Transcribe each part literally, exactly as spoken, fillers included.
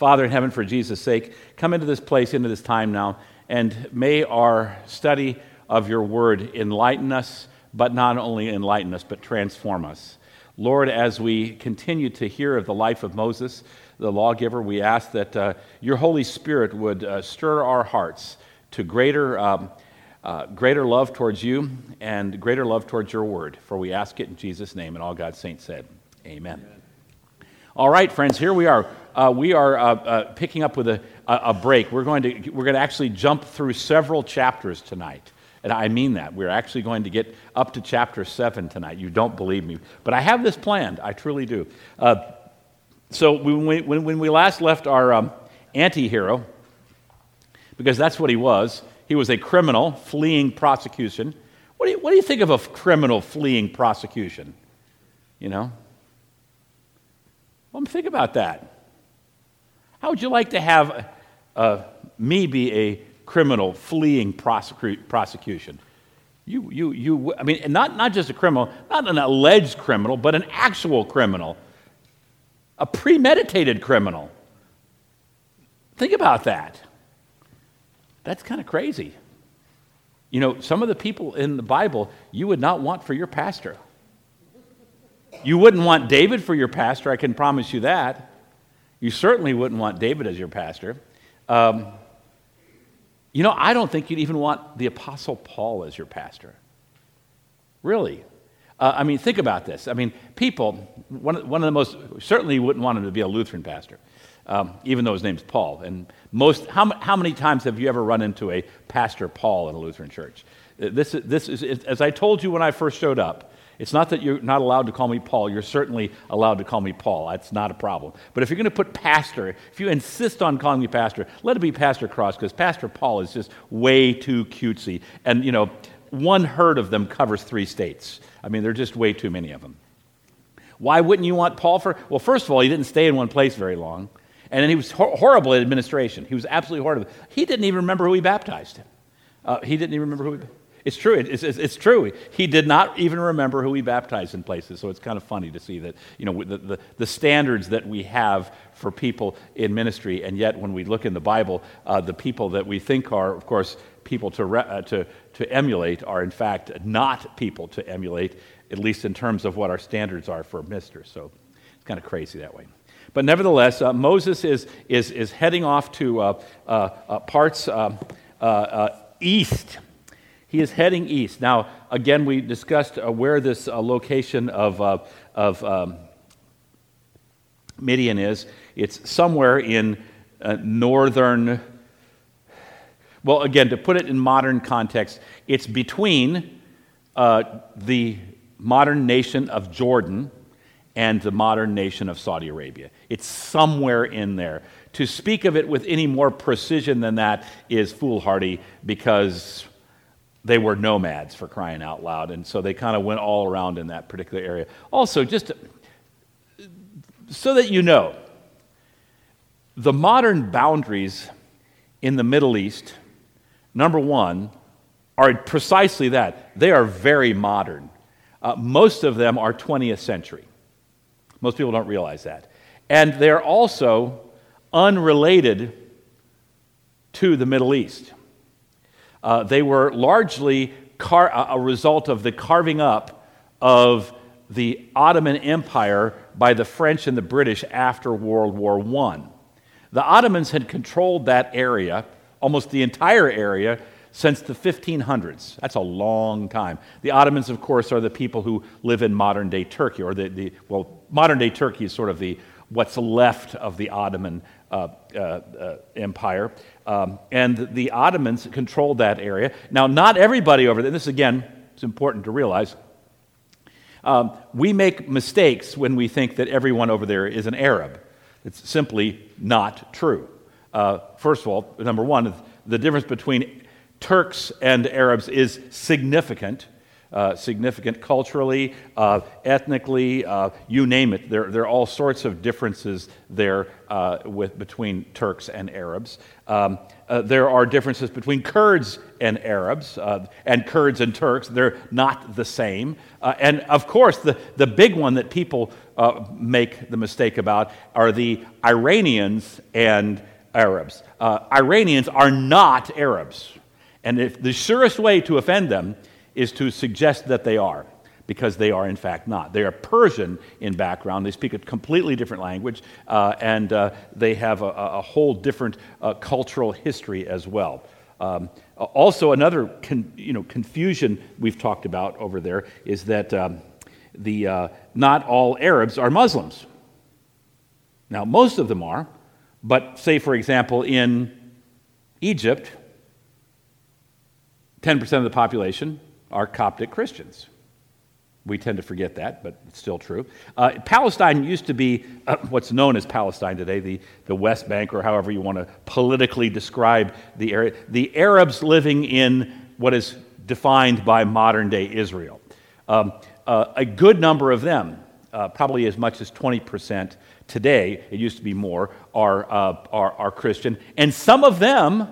Father in heaven, for Jesus' sake, come into this place, into this time now, and may our study of your word enlighten us, but not only enlighten us, but transform us. Lord, as we continue to hear of the life of Moses, the lawgiver, we ask that uh, your Holy Spirit would uh, stir our hearts to greater, um, uh, greater love towards you and greater love towards your word. For we ask it in Jesus' name, and all God's saints said, amen. Amen. All right, friends, here we are. Uh, we are uh, uh, picking up with a, a, a break. We're going to we're going to actually jump through several chapters tonight, and I mean that. We're actually going to get up to chapter seven tonight. You don't believe me, but I have this planned. I truly do. Uh, so when we, when, when we last left our um, anti-hero, because that's what he was, he was a criminal fleeing prosecution. What do you, what do you think of a criminal fleeing prosecution? You know? Well, think about that. How would you like to have uh, me be a criminal fleeing prosecu- prosecution? You, you, you. I mean, not not just a criminal, not an alleged criminal, but an actual criminal, a premeditated criminal. Think about that. That's kind of crazy. You know, some of the people in the Bible you would not want for your pastor. You wouldn't want David for your pastor, I can promise you that. You certainly wouldn't want David as your pastor. Um, you know, I don't think you'd even want the Apostle Paul as your pastor. Really. Uh, I mean, think about this. I mean, people, one of, one of the most, certainly you wouldn't want him to be a Lutheran pastor, um, even though his name's Paul. And most, how, how many times have you ever run into a Pastor Paul in a Lutheran church? This, this is, as I told you when I first showed up, it's not that you're not allowed to call me Paul. You're certainly allowed to call me Paul. That's not a problem. But if you're going to put pastor, if you insist on calling me pastor, let it be Pastor Cross, because Pastor Paul is just way too cutesy. And, you know, one herd of them covers three states. I mean, there are just way too many of them. Why wouldn't you want Paul for? Well, first of all, he didn't stay in one place very long. And then he was hor- horrible at administration. He was absolutely horrible. He didn't even remember who he baptized. Uh, he didn't even remember who he baptized. It's true. It's, it's, it's true. He did not even remember who he baptized in places. So it's kind of funny to see that, you know, the, the, the standards that we have for people in ministry, and yet when we look in the Bible, uh, the people that we think are, of course, people to, re, uh, to, to emulate are, in fact, not people to emulate, at least in terms of what our standards are for ministers. So it's kind of crazy that way. But nevertheless, uh, Moses is, is, is heading off to uh, uh, uh, parts uh, uh, uh, east. He is heading east. Now, again, we discussed uh, where this uh, location of, uh, of um, Midian is. It's somewhere in uh, northern, well, again, to put it in modern context, it's between uh, the modern nation of Jordan and the modern nation of Saudi Arabia. It's somewhere in there. To speak of it with any more precision than that is foolhardy, because they were nomads, for crying out loud, and so they kind of went all around in that particular area. Also, just to, so that you know, the modern boundaries in the Middle East, number one, are precisely that. They are very modern. Uh, most of them are twentieth century. Most people don't realize that. And they're also unrelated to the Middle East. Uh, they were largely car- a result of the carving up of the Ottoman Empire by the French and the British after World War One. The Ottomans had controlled that area, almost the entire area, since the fifteen hundreds. That's a long time. The Ottomans, of course, are the people who live in modern-day Turkey, or the, the well, modern-day Turkey is sort of the what's left of the Ottoman uh, uh, uh, Empire. Um, and the Ottomans controlled that area. Now, not everybody over there, this again, it's important to realize, um, we make mistakes when we think that everyone over there is an Arab. It's simply not true. Uh, first of all, number one, the difference between Turks and Arabs is significant. uh, significant culturally, uh, ethnically, uh, you name it. There, there are all sorts of differences there uh, with between Turks and Arabs. Um, uh, there are differences between Kurds and Arabs, uh, and Kurds and Turks. They're not the same. Uh, and of course, the, the big one that people uh, make the mistake about are the Iranians and Arabs. Uh, Iranians are not Arabs. And if the surest way to offend them is to suggest that they are, because they are in fact not. They are Persian in background. They speak a completely different language, uh, and uh, they have a, a whole different uh, cultural history as well. Um, also, another con, you know confusion we've talked about over there is that um, the uh, not all Arabs are Muslims. Now, most of them are, but say, for example, in Egypt, ten percent of the population are Coptic Christians. We tend to forget that, but it's still true. Uh, Palestine used to be uh, what's known as Palestine today, the, the West Bank, or however you want to politically describe the area. The Arabs living in what is defined by modern-day Israel. Um, uh, a good number of them, uh, probably as much as twenty percent today, it used to be more, are, uh, are, are Christian. And some of them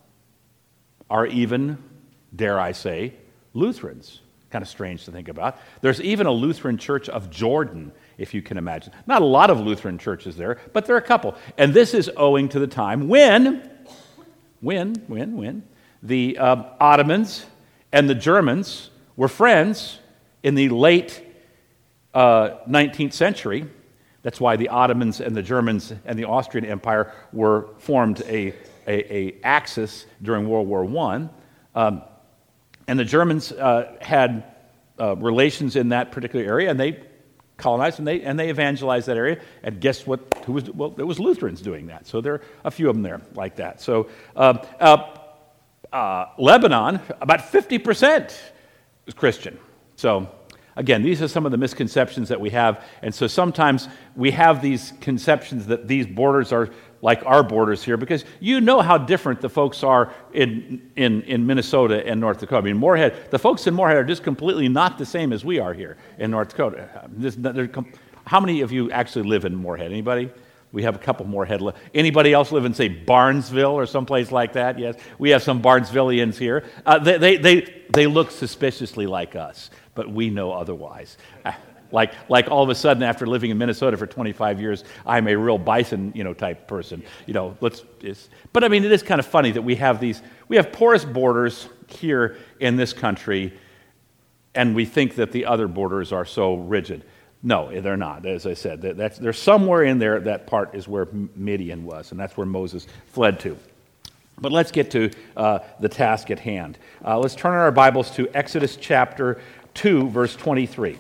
are even, dare I say, Lutherans. Kind of strange to think about. There's even a Lutheran Church of Jordan, if you can imagine. Not a lot of Lutheran churches there, but there are a couple. And this is owing to the time when, when, when, when, the uh, Ottomans and the Germans were friends in the late uh, nineteenth century. That's why the Ottomans and the Germans and the Austrian Empire were formed a, a, a axis during World War One. Um, And the Germans uh, had uh, relations in that particular area, and they colonized and they and they evangelized that area. And guess what? Who was well? It was Lutherans doing that. So there are a few of them there like that. So uh, uh, uh, Lebanon, about fifty percent is Christian. So again, these are some of the misconceptions that we have, and so sometimes we have these conceptions that these borders are like our borders here, because you know how different the folks are in, in, in Minnesota and North Dakota. I mean, Moorhead, the folks in Moorhead are just completely not the same as we are here in North Dakota. This, how many of you actually live in Moorhead? Anybody? We have a couple Moorhead. Li- Anybody else live in, say, Barnesville or someplace like that? Yes, we have some Barnesvillians here. Uh, they, they, they, they look suspiciously like us, but we know otherwise. Like, like all of a sudden, after living in Minnesota for twenty-five years, I'm a real bison, you know, type person. You know, let's. It's, but I mean, it is kind of funny that we have these. We have porous borders here in this country, and we think that the other borders are so rigid. No, they're not. As I said, that, that's there's somewhere in there. That part is where Midian was, and that's where Moses fled to. But let's get to uh, the task at hand. Uh, let's turn our Bibles to Exodus chapter two, verse twenty-three.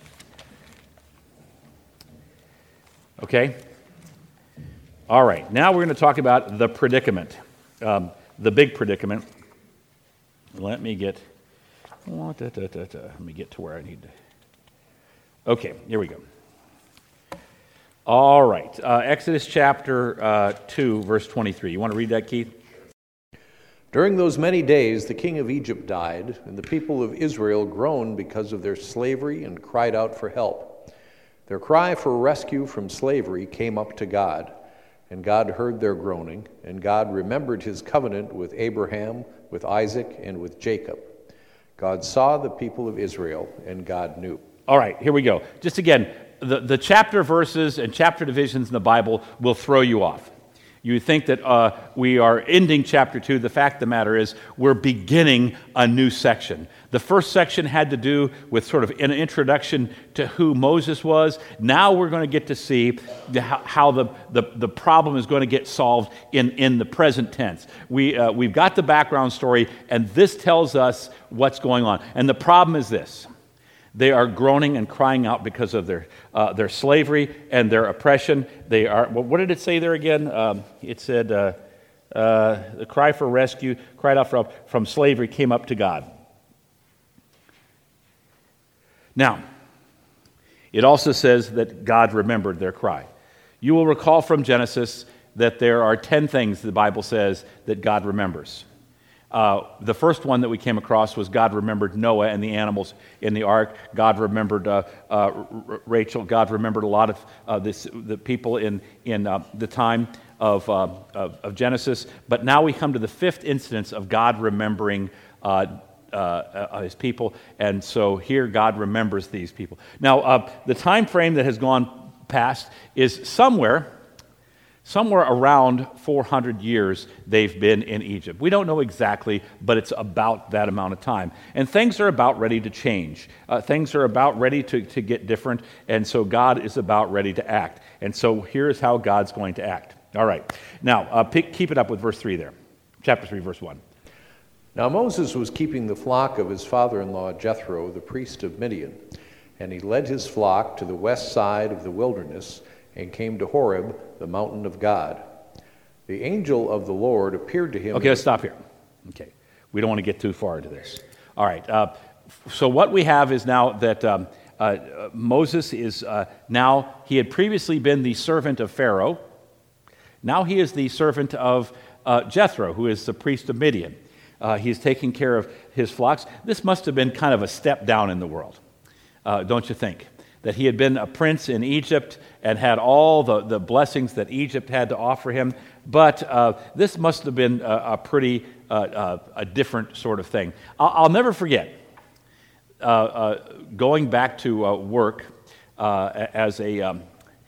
Okay? All right. Now we're going to talk about the predicament, um, the big predicament. Let me get, oh, da, da, da, da. Let me get to where I need to. Okay, here we go. All right. Uh, Exodus chapter uh, two, verse twenty-three. You want to read that, Keith? During those many days, the king of Egypt died, and the people of Israel groaned because of their slavery and cried out for help. Their cry for rescue from slavery came up to God, and God heard their groaning, and God remembered his covenant with Abraham, with Isaac, and with Jacob. God saw the people of Israel, and God knew. All right, here we go. Just again, the, the chapter verses and chapter divisions in the Bible will throw you off. You think that uh, we are ending chapter two. The fact of the matter is we're beginning a new section. The first section had to do with sort of an introduction to who Moses was. Now we're going to get to see the, how the, the, the problem is going to get solved in, in the present tense. We, uh, we've got the background story, and this tells us what's going on. And the problem is this. They are groaning and crying out because of their uh, their slavery and their oppression. They are. Well, what did it say there again? Um, it said uh, uh, the cry for rescue, cried out from from slavery, came up to God. Now, it also says that God remembered their cry. You will recall from Genesis that there are ten things the Bible says that God remembers. Uh, the first one that we came across was God remembered Noah and the animals in the ark. God remembered uh, uh, R- Rachel. God remembered a lot of uh, this, the people in, in uh, the time of, uh, of, of Genesis. But now we come to the fifth instance of God remembering uh, uh, uh, his people. And so here God remembers these people. Now, uh, the time frame that has gone past is somewhere... Somewhere around four hundred years they've been in Egypt. We don't know exactly, but it's about that amount of time. And things are about ready to change. Uh, things are about ready to, to get different, and so God is about ready to act. And so here's how God's going to act. All right. Now, uh, pick, keep it up with verse three there. Chapter three, verse one. Now Moses was keeping the flock of his father-in-law Jethro, the priest of Midian, and he led his flock to the west side of the wilderness and came to Horeb, the mountain of God. The angel of the Lord appeared to him. Okay, let's stop here. Okay, we don't want to get too far into this. All right, uh, so what we have is now that um, uh, Moses is uh, now, he had previously been the servant of Pharaoh. Now he is the servant of uh, Jethro, who is the priest of Midian. Uh, he is taking care of his flocks. This must have been kind of a step down in the world, uh, don't you think? That he had been a prince in Egypt and had all the, the blessings that Egypt had to offer him. But uh, this must have been a, a pretty, uh, uh, a different sort of thing. I'll, I'll never forget uh, uh, going back to uh, work uh, as a, um,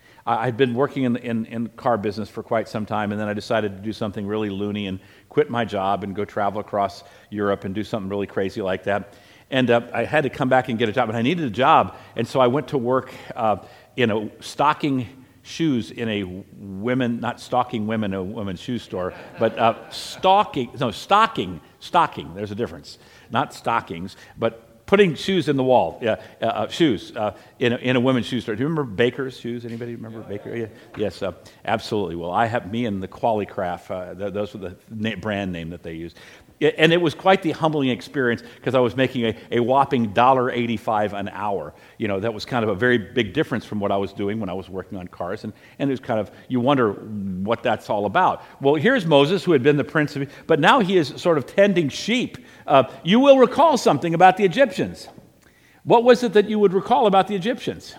I'd been working in, in, in the car business for quite some time, and then I decided to do something really loony and quit my job and go travel across Europe and do something really crazy like that. And uh, I had to come back and get a job, and I needed a job, and so I went to work uh, in a stocking shoes in a women, not stocking women, a women's shoe store, but uh, stocking, no, stocking, stocking, there's a difference. Not stockings, but putting shoes in the wall, yeah, uh, uh, shoes uh, in, a, in a women's shoe store. Do you remember Baker's shoes? Anybody remember Baker? Yeah. Yes, uh, absolutely. Well, I have me and the Qualicraft, uh, th- those were the na- brand name that they used. And it was quite the humbling experience because I was making a, a whopping one dollar eighty-five an hour. You know, that was kind of a very big difference from what I was doing when I was working on cars. And, and it was kind of, you wonder what that's all about. Well, here's Moses, who had been the prince of, but now he is sort of tending sheep. Uh, you will recall something about the Egyptians. What was it that you would recall about the Egyptians?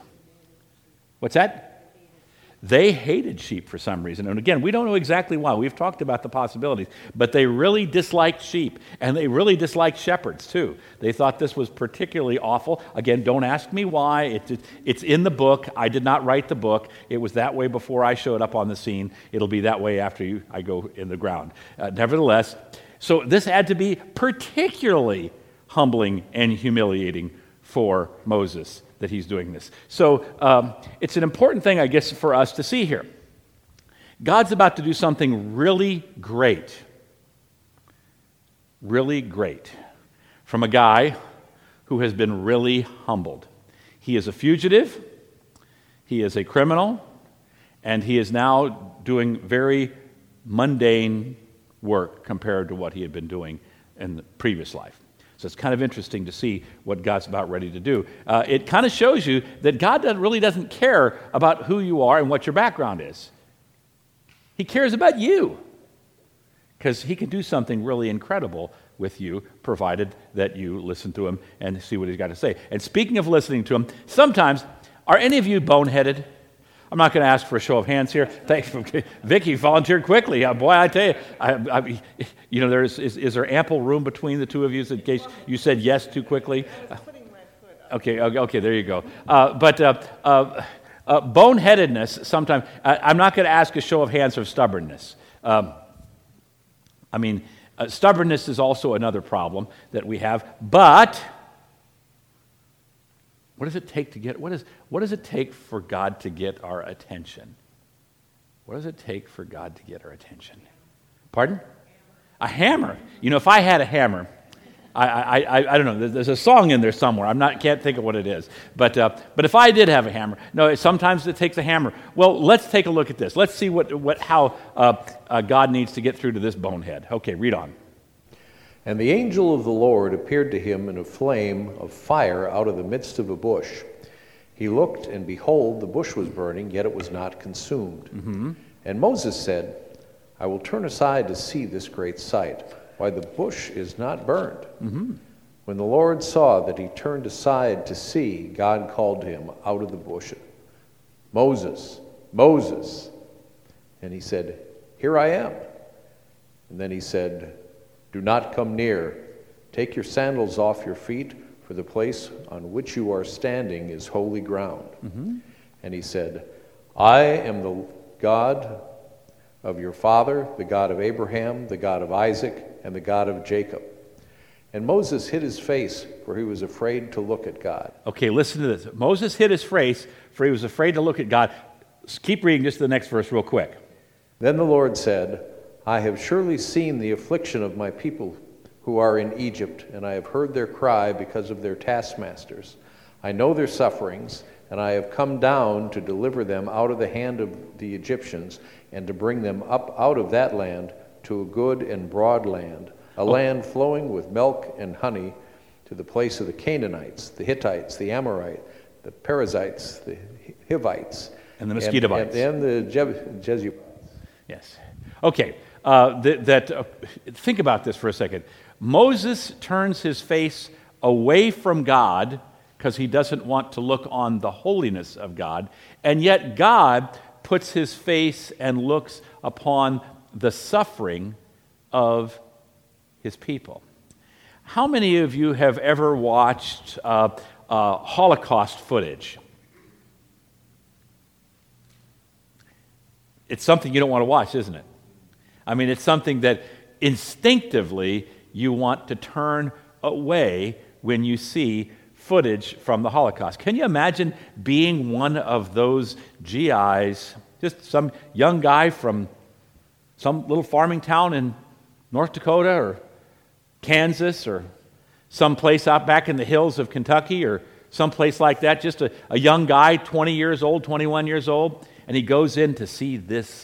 What's that? They hated sheep for some reason. And again, we don't know exactly why. We've talked about the possibilities. But they really disliked sheep. And they really disliked shepherds, too. They thought this was particularly awful. Again, don't ask me why. It, it's in the book. I did not write the book. It was that way before I showed up on the scene. It'll be that way after you, I go in the ground. Uh, nevertheless, so this had to be particularly humbling and humiliating for Moses, that he's doing this. So um, it's an important thing, I guess, for us to see here. God's about to do something really great. Really great. From a guy who has been really humbled. He is a fugitive, he is a criminal, and he is now doing very mundane work compared to what he had been doing in the previous life. So it's kind of interesting to see what God's about ready to do. Uh, it kind of shows you that God doesn't, really doesn't care about who you are and what your background is. He cares about you because he can do something really incredible with you, provided that you listen to him and see what he's got to say. And speaking of listening to him, sometimes, are any of you boneheaded? I'm not going to ask for a show of hands here. Thanks, Vicky volunteered quickly. Uh, boy, I tell you, I, I, you know, there's is, is there ample room between the two of you in case you said yes too quickly? I was putting my foot up. Okay, okay, okay, there you go. Uh, but uh, uh, uh, boneheadedness, sometimes, I, I'm not going to ask a show of hands of stubbornness. Um, I mean, uh, stubbornness is also another problem that we have, but what does it take to get, what, is, what does it take for God to get our attention? What does it take for God to get our attention? Pardon? A hammer. You know, if I had a hammer, I, I, I, I don't know, there's a song in there somewhere. I'm not, can't think of what it is. But, uh, but if I did have a hammer, no, sometimes it takes a hammer. Well, let's take a look at this. Let's see what, what, how uh, uh, God needs to get through to this bonehead. Okay, read on. And the angel of the Lord appeared to him in a flame of fire out of the midst of a bush. He looked, and behold, the bush was burning, yet it was not consumed. Mm-hmm. And Moses said, I will turn aside to see this great sight, why the bush is not burned. Mm-hmm. When the Lord saw that he turned aside to see, God called to him out of the bush, Moses, Moses. And he said, Here I am. And then he said, Do not come near. Take your sandals off your feet, for the place on which you are standing is holy ground. Mm-hmm. And he said, I am the God of your father, the God of Abraham, the God of Isaac, and the God of Jacob. And Moses hid his face, for he was afraid to look at God. Okay, listen to this. Moses hid his face, for he was afraid to look at God. Keep reading just the next verse real quick. Then the Lord said, I have surely seen the affliction of my people who are in Egypt, and I have heard their cry because of their taskmasters. I know their sufferings, and I have come down to deliver them out of the hand of the Egyptians, and to bring them up out of that land to a good and broad land, a oh. land flowing with milk and honey, to the place of the Canaanites, the Hittites, the Amorites, the Perizzites, the Hivites, and the Mosquitobites, and, and, and the Je- Jebusites. Yes. Okay. Uh, th- that uh, think about this for a second. Moses turns his face away from God because he doesn't want to look on the holiness of God, and yet God puts his face and looks upon the suffering of his people. How many of you have ever watched uh, uh, Holocaust footage? It's something you don't want to watch, isn't it? I mean, it's something that instinctively you want to turn away when you see footage from the Holocaust. Can you imagine being one of those G Is, just some young guy from some little farming town in North Dakota or Kansas or someplace out back in the hills of Kentucky or someplace like that, just a, a young guy, twenty years old, twenty-one years old, and he goes in to see this.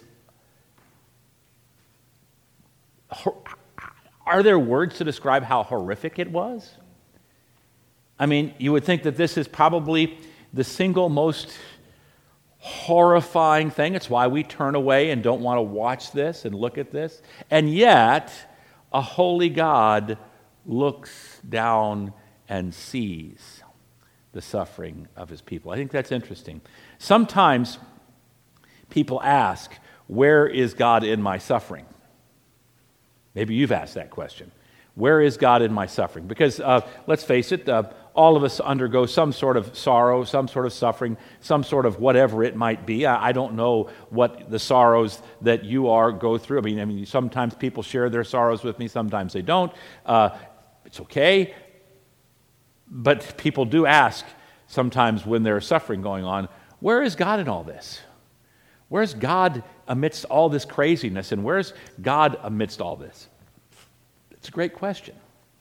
Are there words to describe how horrific it was? I mean, you would think that this is probably the single most horrifying thing. It's why we turn away and don't want to watch this and look at this. And yet, a holy God looks down and sees the suffering of his people. I think that's interesting. Sometimes people ask, where is God in my suffering? Maybe you've asked that question. Where is God in my suffering? Because uh, let's face it, uh, all of us undergo some sort of sorrow, some sort of suffering, some sort of whatever it might be. I, I don't know what the sorrows that you are go through. I mean, I mean, sometimes people share their sorrows with me, sometimes they don't. Uh, it's okay. But people do ask sometimes when there's suffering going on, where is God in all this? Where's God amidst all this craziness, and where's God amidst all this? It's a great question.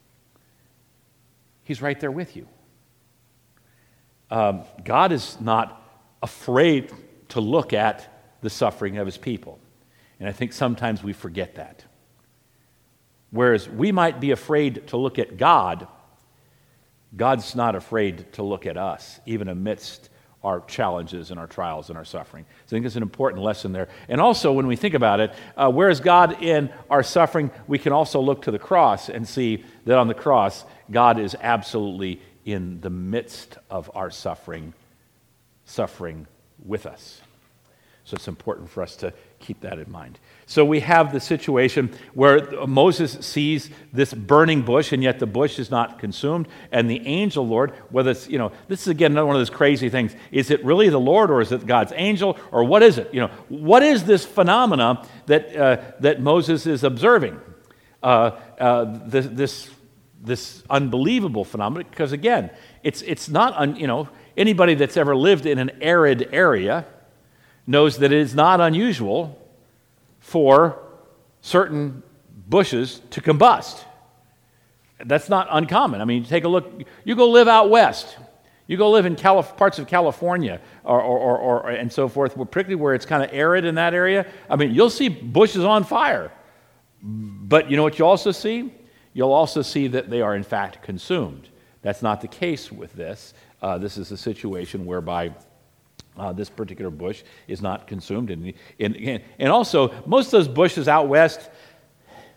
He's right there with you. Um, God is not afraid to look at the suffering of his people. And I think sometimes we forget that. Whereas we might be afraid to look at God, God's not afraid to look at us, even amidst our challenges and our trials and our suffering. So I think it's an important lesson there. And also, when we think about it, uh, where is God in our suffering? We can also look to the cross and see that on the cross, God is absolutely in the midst of our suffering, suffering with us. So it's important for us to keep that in mind. So we have the situation where Moses sees this burning bush, and yet the bush is not consumed. And the angel Lord, whether it's, you know, this is again another one of those crazy things. Is it really the Lord, or is it God's angel, or what is it? You know, what is this phenomena that uh, that Moses is observing? Uh, uh, this, this this unbelievable phenomenon, because again, it's it's not un, you know anybody that's ever lived in an arid area knows that it is not unusual for certain bushes to combust. That's not uncommon. I mean, take a look. You go live out west. You go live in Calif- parts of California or, or, or, or and so forth, particularly where it's kind of arid in that area. I mean, you'll see bushes on fire. But you know what you also see? You'll also see that they are in fact consumed. That's not the case with this. Uh, this is a situation whereby Uh, this particular bush is not consumed. And, and, and also, most of those bushes out west,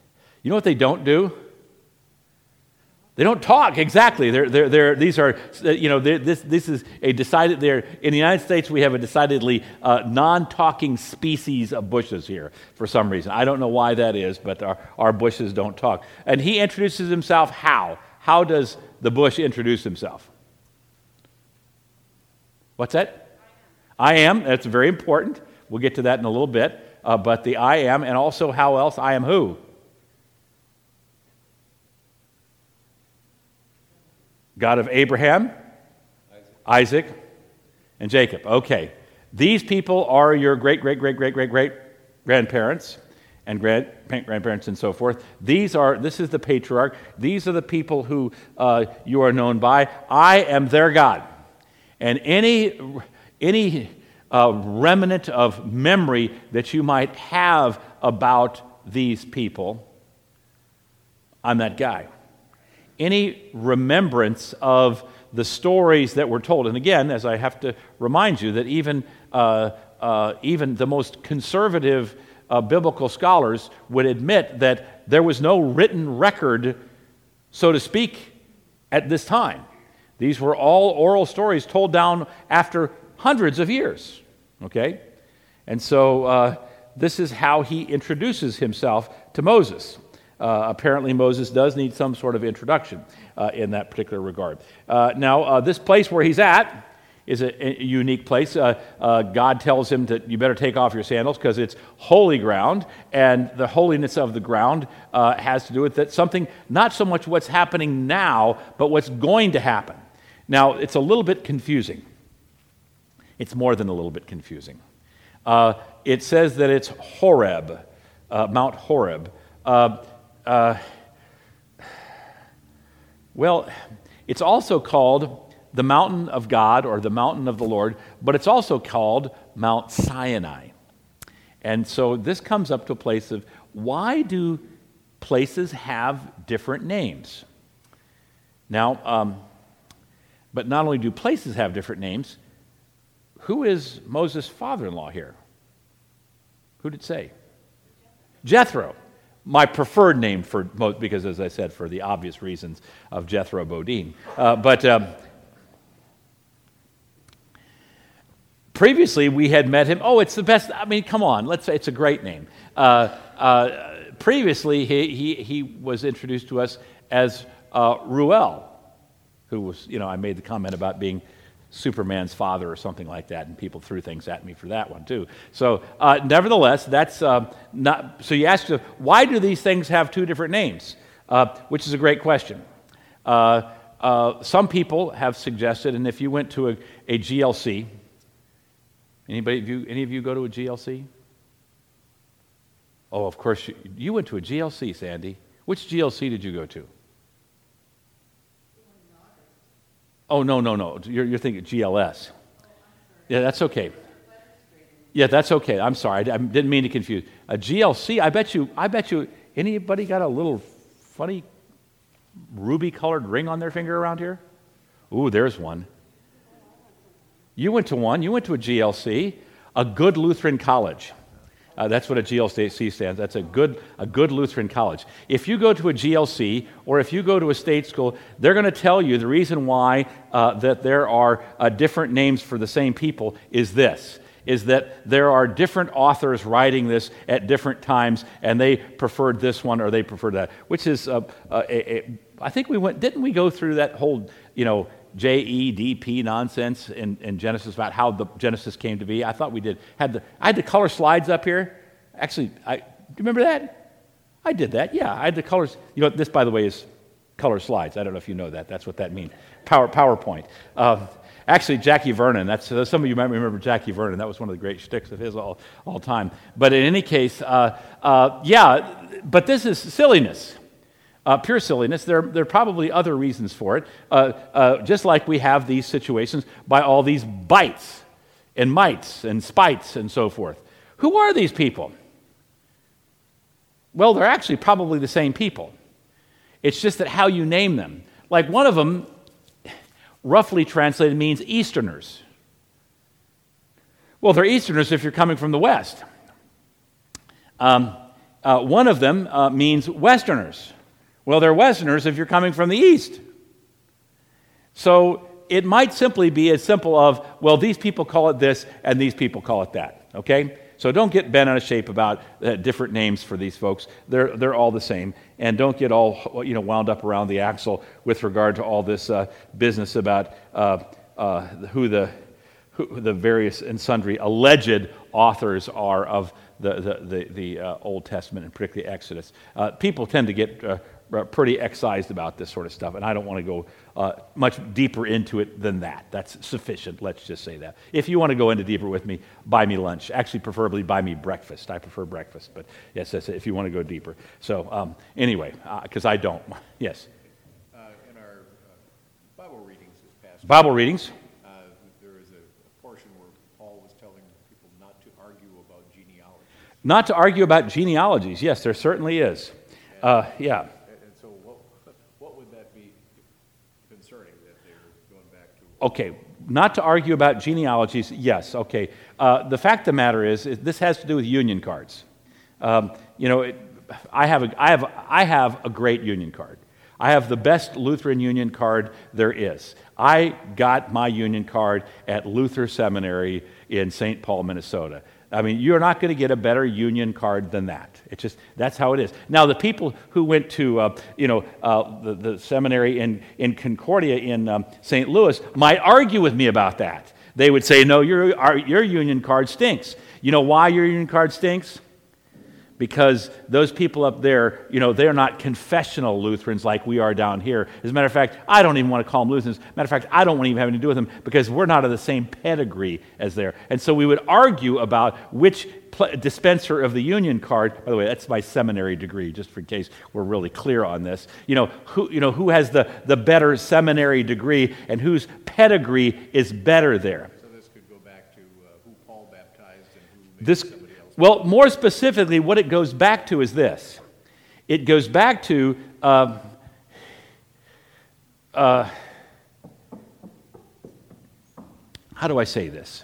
You know what they don't do? They don't talk, exactly. They're, they're, they're, these are, you know, this, this is a decided, they're, in the United States, we have a decidedly uh, non-talking species of bushes here for some reason. I don't know why that is, but our, our bushes don't talk. And he introduces himself how? How does the bush introduce himself? What's that? I am. That's very important. We'll get to that in a little bit. Uh, but the I am, and also how else? I am who? God of Abraham, Isaac, Isaac and Jacob. Okay. These people are your great, great, great, great, great, great grandparents and grand, grandparents and so forth. These are, this is the patriarch. These are the people who uh, you are known by. I am their God. And any, any uh, remnant of memory that you might have about these people, I'm that guy. Any remembrance of the stories that were told. And again, as I have to remind you, that even, uh, uh, even the most conservative uh, biblical scholars would admit that there was no written record, so to speak, at this time. These were all oral stories told down after hundreds of years. Okay? And so uh, this is how he introduces himself to Moses. Uh, apparently Moses does need some sort of introduction uh, in that particular regard. Uh, now, uh, this place where he's at is a, a unique place. Uh, uh, God tells him that you better take off your sandals because it's holy ground, and the holiness of the ground uh, has to do with that something, not so much what's happening now, but what's going to happen. Now, it's a little bit confusing. It's more than a little bit confusing. Uh, it says that it's Horeb, uh, Mount Horeb. Uh, Uh, well, it's also called the mountain of God or the mountain of the Lord, but it's also called Mount Sinai. And so this comes up to a place of, why do places have different names? Now, um, but not only do places have different names, who is Moses' father-in-law here? Who did it say? Jethro. My preferred name for, because as I said, for the obvious reasons of Jethro Bodine. Uh, but um, previously we had met him. Oh, it's the best. I mean, come on. Let's say it's a great name. Uh, uh, previously he, he he was introduced to us as uh, Ruel, who was, you know, I made the comment about being Superman's father or something like that, and people threw things at me for that one too. So, uh, nevertheless, that's uh, not. So you ask, why do these things have two different names? Uh, which is a great question. Uh, uh, some people have suggested, and if you went to a, a G L C, anybody, of you, any of you go to a G L C? Oh, of course, you, you went to a G L C, Sandy. Which G L C did you go to? Oh, no, no, no. You're, you're thinking G L S. Yeah, that's okay. Yeah, that's okay. I'm sorry. I, I didn't mean to confuse. A G L C, I bet you, I bet you, anybody got a little funny ruby-colored ring on their finger around here? Ooh, there's one. You went to one. You went to a G L C, a good Lutheran college. Uh, that's what a G L C stands. That's a good, a good Lutheran college. If you go to a G L C or if you go to a state school, they're going to tell you the reason why uh, that there are uh, different names for the same people is this, is that there are different authors writing this at different times, and they preferred this one or they preferred that, which is, uh, uh, a, a, I think we went, didn't we go through that whole, you know, J E D P nonsense in, in Genesis about how the Genesis came to be? I thought we did. Had the I had the color slides up here. Actually, I do you remember that? I did that. Yeah, I had the colors. You know, this by the way is color slides. I don't know if you know that. That's what that means. Power PowerPoint. Uh, actually, Jackie Vernon. That's uh, some of you might remember Jackie Vernon. That was one of the great shticks of his all all time. But in any case, uh, uh, yeah. But this is silliness. Uh, pure silliness. There, there are probably other reasons for it, uh, uh, just like we have these situations by all these bites and mites and spites and so forth. Who are these people? Well, they're actually probably the same people. It's just that how you name them. Like one of them, roughly translated, means Easterners. Well, they're Easterners if you're coming from the West. Um, Uh, one of them uh, means Westerners. Well, they're Westerners if you're coming from the East. So it might simply be as simple of, well, these people call it this and these people call it that, okay? So don't get bent out of shape about uh, different names for these folks. They're they're all the same. And don't get all you know wound up around the axle with regard to all this uh, business about uh, uh, who the who the various and sundry alleged authors are of the the the, the uh, Old Testament and particularly Exodus. Uh, people tend to get uh, pretty excised about this sort of stuff, and I don't want to go uh, much deeper into it than that. That's sufficient, let's just say that. If you want to go into deeper with me, buy me lunch. Actually, preferably buy me breakfast. I prefer breakfast, but yes, that's it, if you want to go deeper. So um, anyway, because uh, I don't. Yes? Uh, in our uh, Bible readings this past Bible week, readings? Uh, there is a, a portion where Paul was telling people not to argue about genealogy. Not to argue about genealogies. Yes, there certainly is. Uh, yeah. Okay, not to argue about genealogies, yes, okay. Uh, the fact of the matter is, is, this has to do with union cards. Um, you know, it, I, have a, I, have, I have a great union card. I have the best Lutheran union card there is. I got my union card at Luther Seminary in Saint Paul, Minnesota. I mean, you're not going to get a better union card than that. It's just, that's how it is. Now, the people who went to, uh, you know, uh, the, the seminary in, in Concordia in um, Saint Louis might argue with me about that. They would say, no, your, our, your union card stinks. You know why your union card stinks? Because those people up there, you know, they're not confessional Lutherans like we are down here. As a matter of fact, I don't even want to call them Lutherans. Matter of fact, I don't want to even have anything to do with them because we're not of the same pedigree as they are. And so we would argue about which pl- dispenser of the union card, by the way, that's my seminary degree, just for in case we're really clear on this. You know, who, you know, who has the, the better seminary degree and whose pedigree is better there. So this could go back to uh, who Paul baptized and who made this. somebody else. Well, more specifically, what it goes back to is this. It goes back to, uh, uh, how do I say this?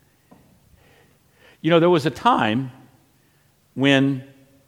You know, there was a time when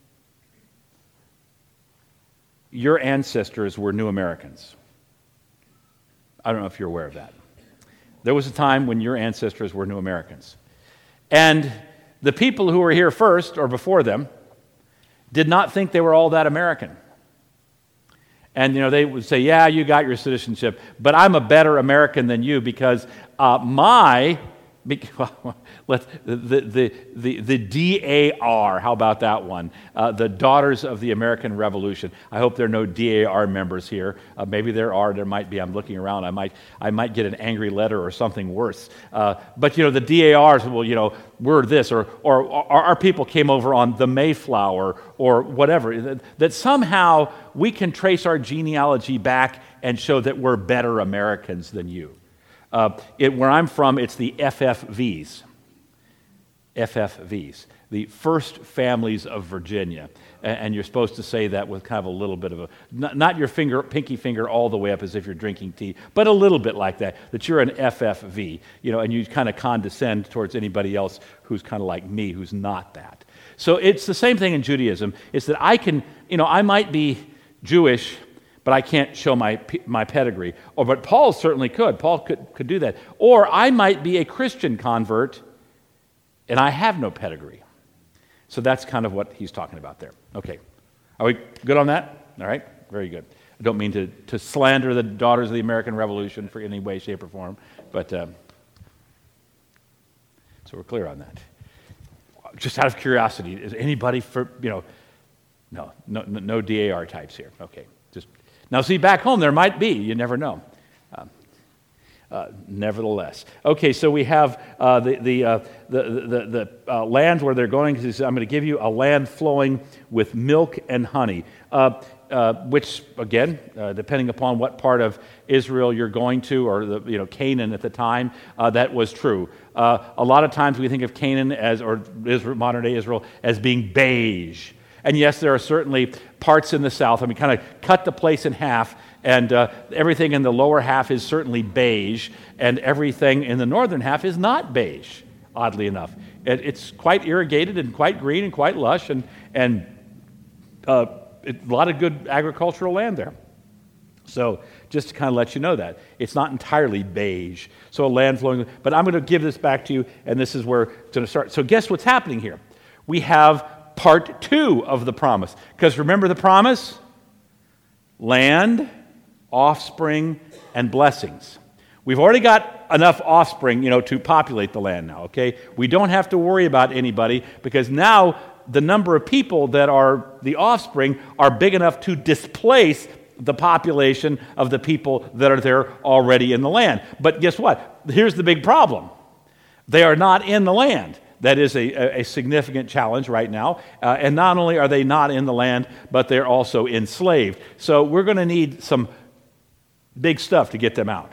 your ancestors were new Americans. I don't know if you're aware of that. There was a time when your ancestors were new Americans. And the people who were here first, or before them, did not think they were all that American. And, you know, they would say, yeah, you got your citizenship, but I'm a better American than you because uh, my, let the, the, the, the D A R, how about that one? Uh, the Daughters of the American Revolution. I hope there are no D A R members here. Uh, maybe there are, there might be. I'm looking around. I might I might get an angry letter or something worse. Uh, but, you know, the D A Rs, well, you know, we're this, or, or, or our people came over on the Mayflower, or whatever. That, that somehow we can trace our genealogy back and show that we're better Americans than you. Uh, it, where I'm from, it's the F F Vs. F F Vs, the First Families of Virginia. And, and you're supposed to say that with kind of a little bit of a, not, not your finger, pinky finger all the way up as if you're drinking tea, but a little bit like that, that you're an F F V, you know, and you kind of condescend towards anybody else who's kind of like me, who's not that. So it's the same thing in Judaism, is that I can, you know, I might be Jewish, but I can't show my my pedigree. Or, but Paul certainly could. Paul could, could do that. Or I might be a Christian convert, and I have no pedigree. So that's kind of what he's talking about there. Okay. Are we good on that? All right. Very good. I don't mean to, to slander the Daughters of the American Revolution for any way, shape, or form, but um, so we're clear on that. Just out of curiosity, is anybody for, you know, no, no, no D A R types here. Okay. Just now, see, back home there might be. You never know. Um, uh, nevertheless, okay. So we have uh, the the, uh, the the the uh, land where they're going. He says, I'm going to give you a land flowing with milk and honey. Uh, uh, which again, uh, depending upon what part of Israel you're going to, or the you know Canaan at the time, uh, that was true. Uh, a lot of times we think of Canaan as, or Israel, modern day Israel, as being beige. And yes, there are certainly parts in the south, and we kind of cut the place in half, and uh, everything in the lower half is certainly beige, and everything in the northern half is not beige, oddly enough. It, it's quite irrigated and quite green and quite lush, and, and uh, a lot of good agricultural land there. So just to kind of let you know that. It's not entirely beige. So a land flowing, but I'm going to give this back to you, and this is where it's going to start. So guess what's happening here? We have part two of the promise. Because remember the promise? Land, offspring, and blessings. We've already got enough offspring, you know, to populate the land now, okay? We don't have to worry about anybody because now the number of people that are the offspring are big enough to displace the population of the people that are there already in the land. But guess what? Here's the big problem. They are not in the land. That is a, a significant challenge right now. Uh, and not only are they not in the land, but they're also enslaved. So we're going to need some big stuff to get them out.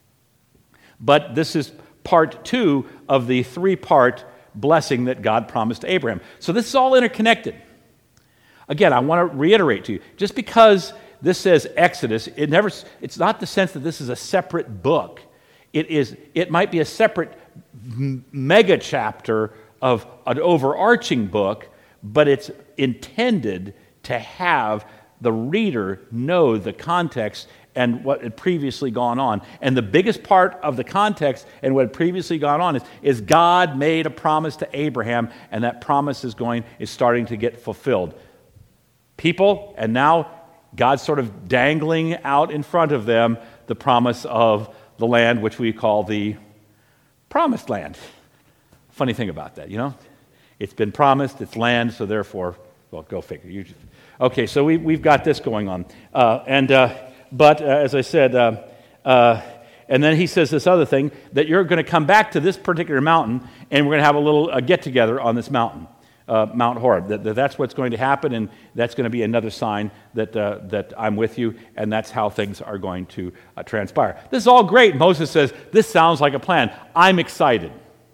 But this is part two of the three-part blessing that God promised to Abraham. So this is all interconnected. Again, I want to reiterate to you, just because this says Exodus, it never, it's not the sense that this is a separate book. It is. It might be a separate m- mega chapter of an overarching book, but it's intended to have the reader know the context and what had previously gone on. And the biggest part of the context and what had previously gone on is, is God made a promise to Abraham, and that promise is going is starting to get fulfilled. People, and now God's sort of dangling out in front of them the promise of the land, which we call the promised land. Funny thing about that, you know? It's been promised, it's land, so therefore, well, go figure. You just, okay, so we, we've got this going on. Uh, and uh, But, uh, as I said, uh, uh, and then he says this other thing, that you're going to come back to this particular mountain, and we're going to have a little uh, get-together on this mountain. Uh, Mount Horeb. That, that that's what's going to happen, and that's going to be another sign that uh, that I'm with you, and that's how things are going to uh, transpire. This is all great. Moses says, this sounds like a plan. I'm excited.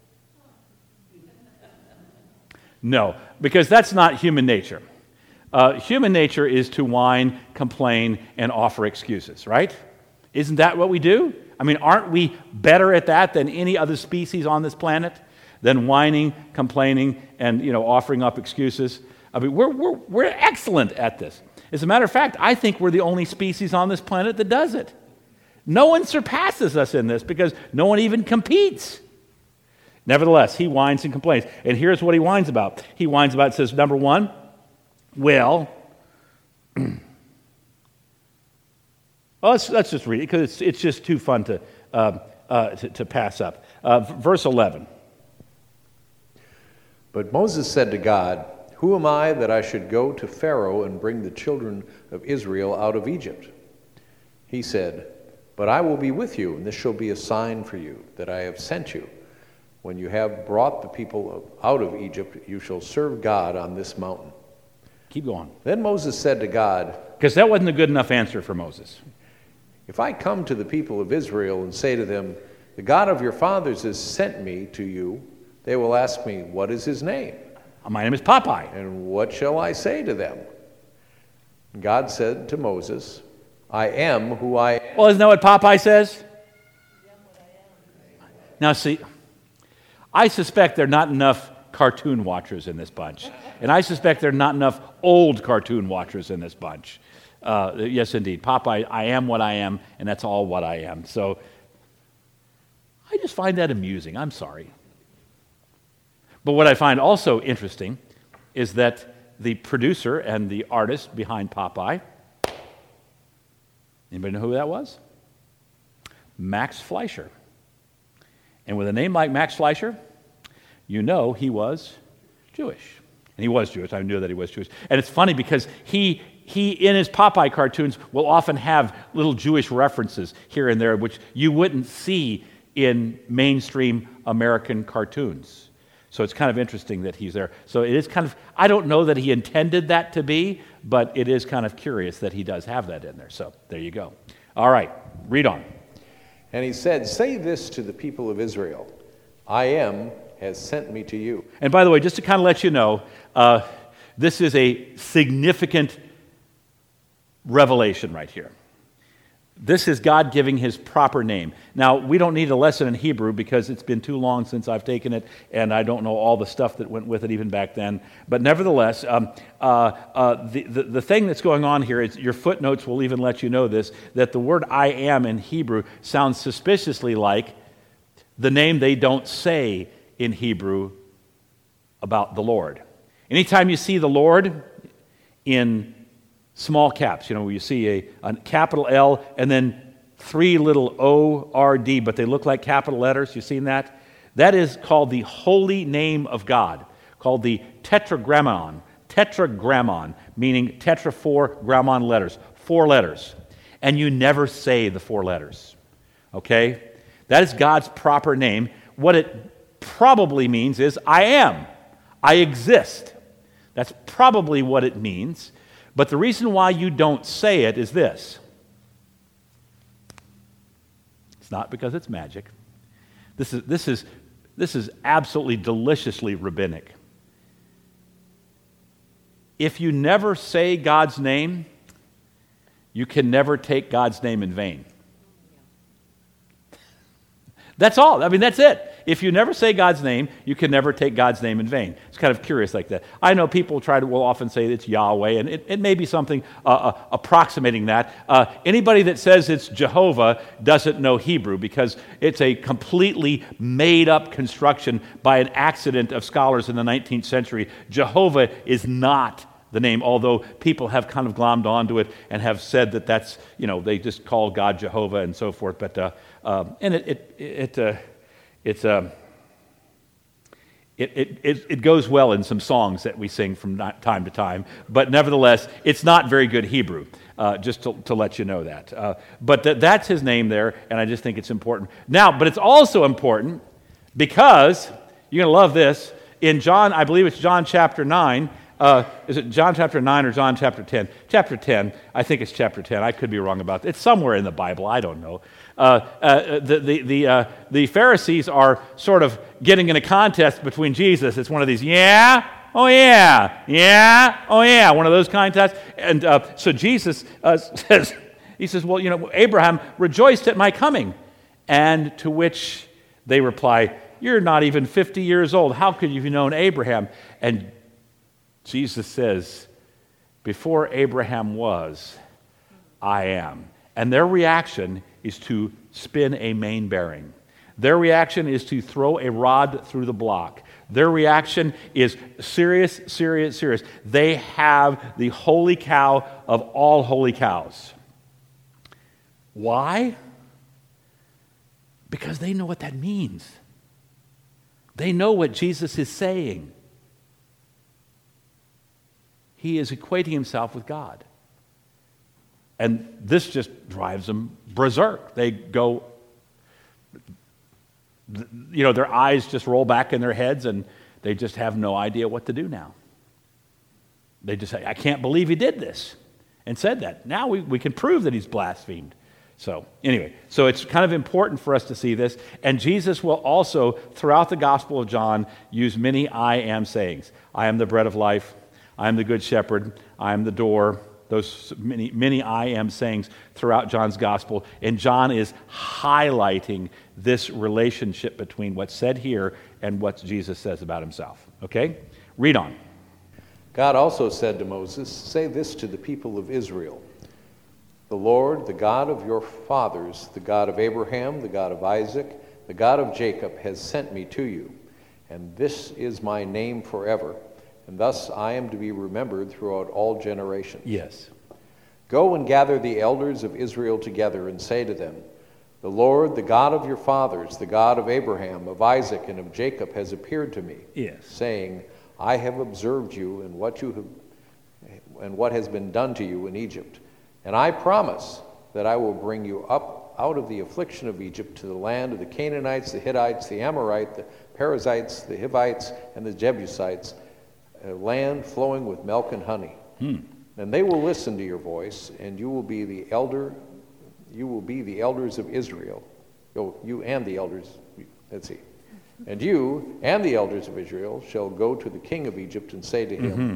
No, because that's not human nature. Uh, human nature is to whine, complain, and offer excuses, right? Isn't that what we do? I mean, aren't we better at that than any other species on this planet? Than whining, complaining, and you know, offering up excuses. I mean, we're, we're, we're excellent at this. As a matter of fact, I think we're the only species on this planet that does it. No one surpasses us in this because no one even competes. Nevertheless, he whines and complains. And here's what he whines about. He whines about, says, number one, well, well let's, let's just read it because it's, it's just too fun to, uh, uh, to, to pass up. Uh, verse eleven. But Moses said to God, "Who am I that I should go to Pharaoh and bring the children of Israel out of Egypt?" He said, "But I will be with you, and this shall be a sign for you that I have sent you. When you have brought the people out of Egypt, you shall serve God on this mountain." Keep going. Then Moses said to God, because that wasn't a good enough answer for Moses. "If I come to the people of Israel and say to them, 'The God of your fathers has sent me to you,' they will ask me, 'What is his name?' My name is Popeye. And what shall I say to them?" God said to Moses, "I am who I am." Well, isn't that what Popeye says? Now, see, I suspect there are not enough cartoon watchers in this bunch. And I suspect there are not enough old cartoon watchers in this bunch. Uh, yes, indeed. Popeye, I am what I am, and that's all what I am. So I just find that amusing. I'm sorry. But what I find also interesting is that the producer and the artist behind Popeye, anybody know who that was? Max Fleischer. And with a name like Max Fleischer, you know he was Jewish. And he was Jewish. I knew that he was Jewish. And it's funny because he, he in his Popeye cartoons, will often have little Jewish references here and there, which you wouldn't see in mainstream American cartoons. So it's kind of interesting that he's there. So it is kind of, I don't know that he intended that to be, but it is kind of curious that he does have that in there. So there you go. All right, read on. And he said, "Say this to the people of Israel, 'I am has sent me to you.'" And by the way, just to kind of let you know, uh, this is a significant revelation right here. This is God giving his proper name. Now, we don't need a lesson in Hebrew because it's been too long since I've taken it, and I don't know all the stuff that went with it even back then. But nevertheless, um, uh, uh, the, the, the thing that's going on here is your footnotes will even let you know this, that the word I am in Hebrew sounds suspiciously like the name they don't say in Hebrew about the Lord. Anytime you see the Lord in small caps, you know, you see a, a capital L and then three little O R D, but they look like capital letters. You seen that? That is called the holy name of God, called the tetragrammaton. Tetragrammaton, meaning tetra four, grammon letters, four letters. And you never say the four letters. Okay? That is God's proper name. What it probably means is, I am. I exist. That's probably what it means. But the reason why you don't say it is this. It's not because it's magic. This is, this is, this is absolutely deliciously rabbinic. If you never say God's name, you can never take God's name in vain. That's all. I mean, that's it. If you never say God's name, you can never take God's name in vain. It's kind of curious like that. I know people try to, will often say it's Yahweh, and it, it may be something uh, uh, approximating that. Uh, anybody that says it's Jehovah doesn't know Hebrew because it's a completely made-up construction by an accident of scholars in the nineteenth century. Jehovah is not the name, although people have kind of glommed onto it and have said that that's, you know, they just call God Jehovah and so forth. But, uh, um, and it, it, it uh, It's um, it, it, it, it goes well in some songs that we sing from time to time, but nevertheless, it's not very good Hebrew, uh, just to, to let you know that. Uh, but th- that's his name there, and I just think it's important. Now, but it's also important because, you're going to love this, in John, I believe it's John chapter nine, Uh, is it John chapter nine or John chapter ten? Chapter ten. I think it's chapter ten. I could be wrong about it. It's somewhere in the Bible. I don't know. Uh, uh, the the the, uh, the Pharisees are sort of getting in a contest between Jesus. It's one of these, yeah, oh yeah, yeah, oh yeah, one of those contests. And uh, so Jesus uh, says, he says, well, you know, Abraham rejoiced at my coming. And to which they reply, you're not even fifty years old. How could you have known Abraham? And Jesus says, before Abraham was, I am. And their reaction is to spin a main bearing. Their reaction is to throw a rod through the block. Their reaction is serious, serious, serious. They have the holy cow of all holy cows. Why? Because they know what that means. They know what Jesus is saying. He is equating himself with God. And this just drives them berserk. They go, you know, their eyes just roll back in their heads and they just have no idea what to do now. They just say, I can't believe he did this and said that. Now we, we can prove that he's blasphemed. So anyway, so it's kind of important for us to see this. And Jesus will also, throughout the Gospel of John, use many I am sayings. I am the bread of life. I am the good shepherd. I am the door. Those many, many I am sayings throughout John's gospel. And John is highlighting this relationship between what's said here and what Jesus says about himself. Okay? Read on. God also said to Moses, say this to the people of Israel. The Lord, the God of your fathers, the God of Abraham, the God of Isaac, the God of Jacob, has sent me to you. And this is my name forever. And thus I am to be remembered throughout all generations. Yes. Go and gather the elders of Israel together and say to them, the Lord, the God of your fathers, the God of Abraham, of Isaac, and of Jacob, has appeared to me, yes, saying, I have observed you and what you have, and what has been done to you in Egypt. And I promise that I will bring you up out of the affliction of Egypt to the land of the Canaanites, the Hittites, the Amorites, the Perizzites, the Hivites, and the Jebusites, a land flowing with milk and honey. Hmm. And they will listen to your voice, and you will be the elder, you will be the elders of Israel. Oh, you and the elders, let's see. And you and the elders of Israel shall go to the king of Egypt and say to him, mm-hmm.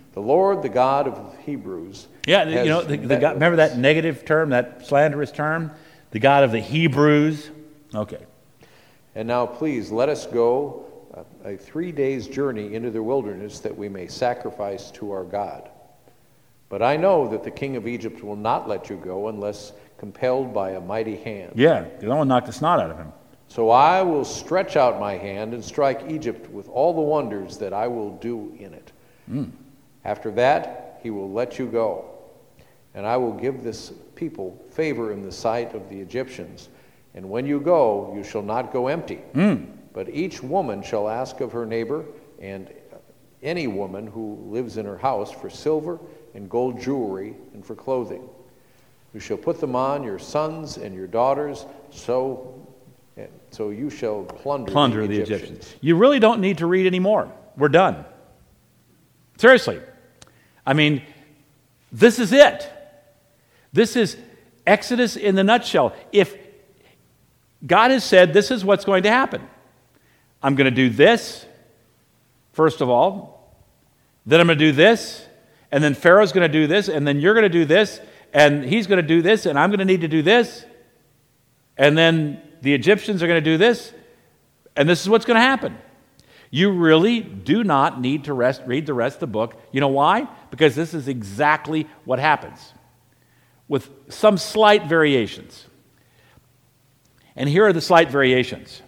The Lord, the God of Hebrews. Yeah, you know, the, the God, remember that negative term, that slanderous term? The God of the Hebrews. Okay. And now please let us go a, a three days journey into the wilderness that we may sacrifice to our God. But I know that the king of Egypt will not let you go unless compelled by a mighty hand. Yeah, because I want to knock the snot out of him. So I will stretch out my hand and strike Egypt with all the wonders that I will do in it. Mm. After that, he will let you go. And I will give this people favor in the sight of the Egyptians. And when you go, you shall not go empty. Mm. But each woman shall ask of her neighbor and any woman who lives in her house for silver and gold jewelry and for clothing. You shall put them on your sons and your daughters, so, so you shall plunder, plunder the, the Egyptians. Egyptians. You really don't need to read anymore. We're done. Seriously. I mean, this is it. This is Exodus in the nutshell. If God has said this is what's going to happen, I'm going to do this, first of all, then I'm going to do this, and then Pharaoh's going to do this, and then you're going to do this, and he's going to do this, and I'm going to need to do this, and then the Egyptians are going to do this, and this is what's going to happen. You really do not need to rest, read the rest of the book. You know why? Because this is exactly what happens, with some slight variations. And here are the slight variations.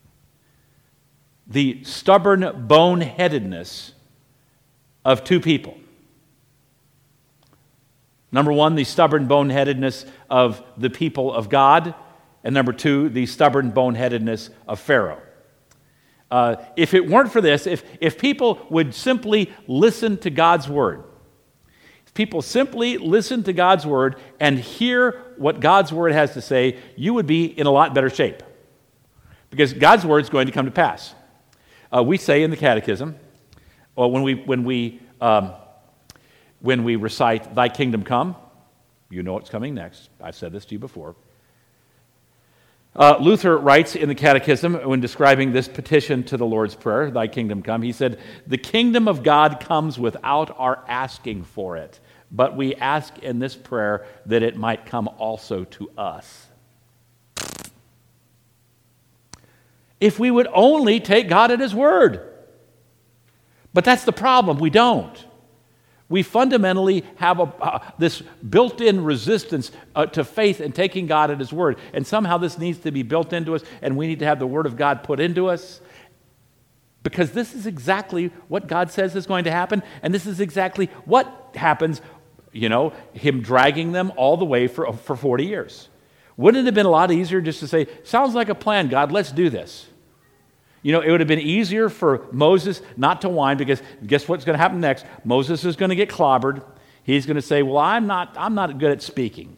The stubborn boneheadedness of two people. Number one, the stubborn boneheadedness of the people of God. And number two, the stubborn boneheadedness of Pharaoh. Uh, if it weren't for this, if, if people would simply listen to God's word, if people simply listen to God's word and hear what God's word has to say, you would be in a lot better shape. Because God's word is going to come to pass. Uh, we say in the Catechism, or when we when we um, when we recite "Thy kingdom come," you know what's coming next. I've said this to you before. Uh, Luther writes in the Catechism when describing this petition to the Lord's Prayer, "Thy kingdom come," he said, "The kingdom of God comes without our asking for it, but we ask in this prayer that it might come also to us." If we would only take God at His word. But that's the problem. We don't. We fundamentally have a, uh, this built-in resistance uh, to faith and taking God at His word. And somehow this needs to be built into us, and we need to have the word of God put into us. Because this is exactly what God says is going to happen, and this is exactly what happens, you know, Him dragging them all the way for, for forty years. Wouldn't it have been a lot easier just to say, sounds like a plan, God, let's do this? You know, it would have been easier for Moses not to whine, because guess what's going to happen next? Moses is going to get clobbered. He's going to say, well, I'm not, I'm not good at speaking.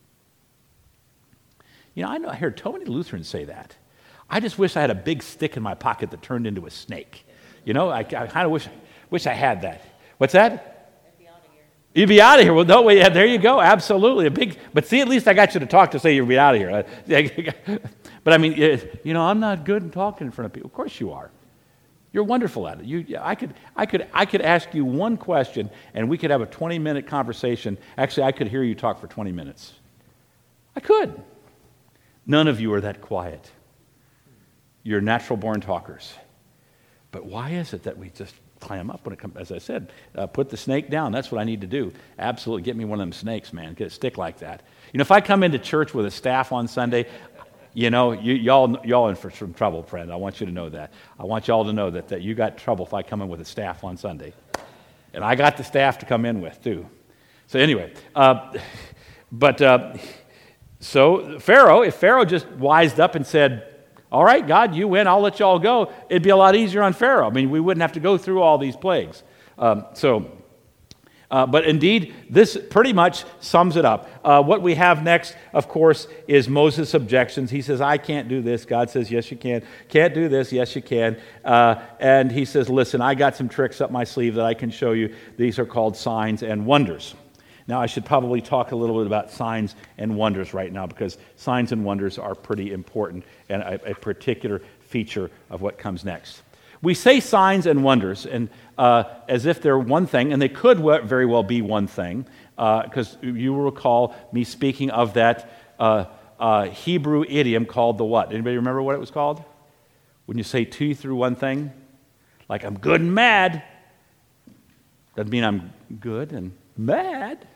You know, I know I hear Tony Lutherans say that. I just wish I had a big stick in my pocket that turned into a snake. You know, I, I kind of wish, wish I had that. What's that? You'd be out of here. Well, no, wait, yeah, there you go. Absolutely. A big, but see, at least I got you to talk to say you'd be out of here. But I mean, you know, I'm not good at talking in front of people. Of course you are. You're wonderful at it. You, I could, I could, I could ask you one question, and we could have a twenty-minute conversation. Actually, I could hear you talk for twenty minutes. I could. None of you are that quiet. You're natural-born talkers. But why is it that we just clam up when it comes? As I said, uh, put the snake down. That's what I need to do. Absolutely, get me one of them snakes, man. Get a stick like that. You know, if I come into church with a staff on Sunday, you know, you, y'all, y'all in for some trouble, friend. I want you to know that. I want y'all to know that, that you got trouble if I come in with a staff on Sunday. And I got the staff to come in with, too. So anyway, uh, but uh, so Pharaoh, if Pharaoh just wised up and said, all right, God, you win, I'll let y'all go, it'd be a lot easier on Pharaoh. I mean, we wouldn't have to go through all these plagues. Um, so... Uh, but indeed, this pretty much sums it up. Uh, what we have next, of course, is Moses' objections. He says, I can't do this. God says, yes, you can. Can't do this. Yes, you can. Uh, and he says, listen, I got some tricks up my sleeve that I can show you. These are called signs and wonders. Now, I should probably talk a little bit about signs and wonders right now, because signs and wonders are pretty important and a, a particular feature of what comes next. we say signs and wonders and uh, as if they're one thing, and they could very well be one thing, because uh, you will recall me speaking of that uh, uh, Hebrew idiom called the what? Anybody remember what it was called? When you say two through one thing, like I'm good and mad, doesn't mean I'm good and mad.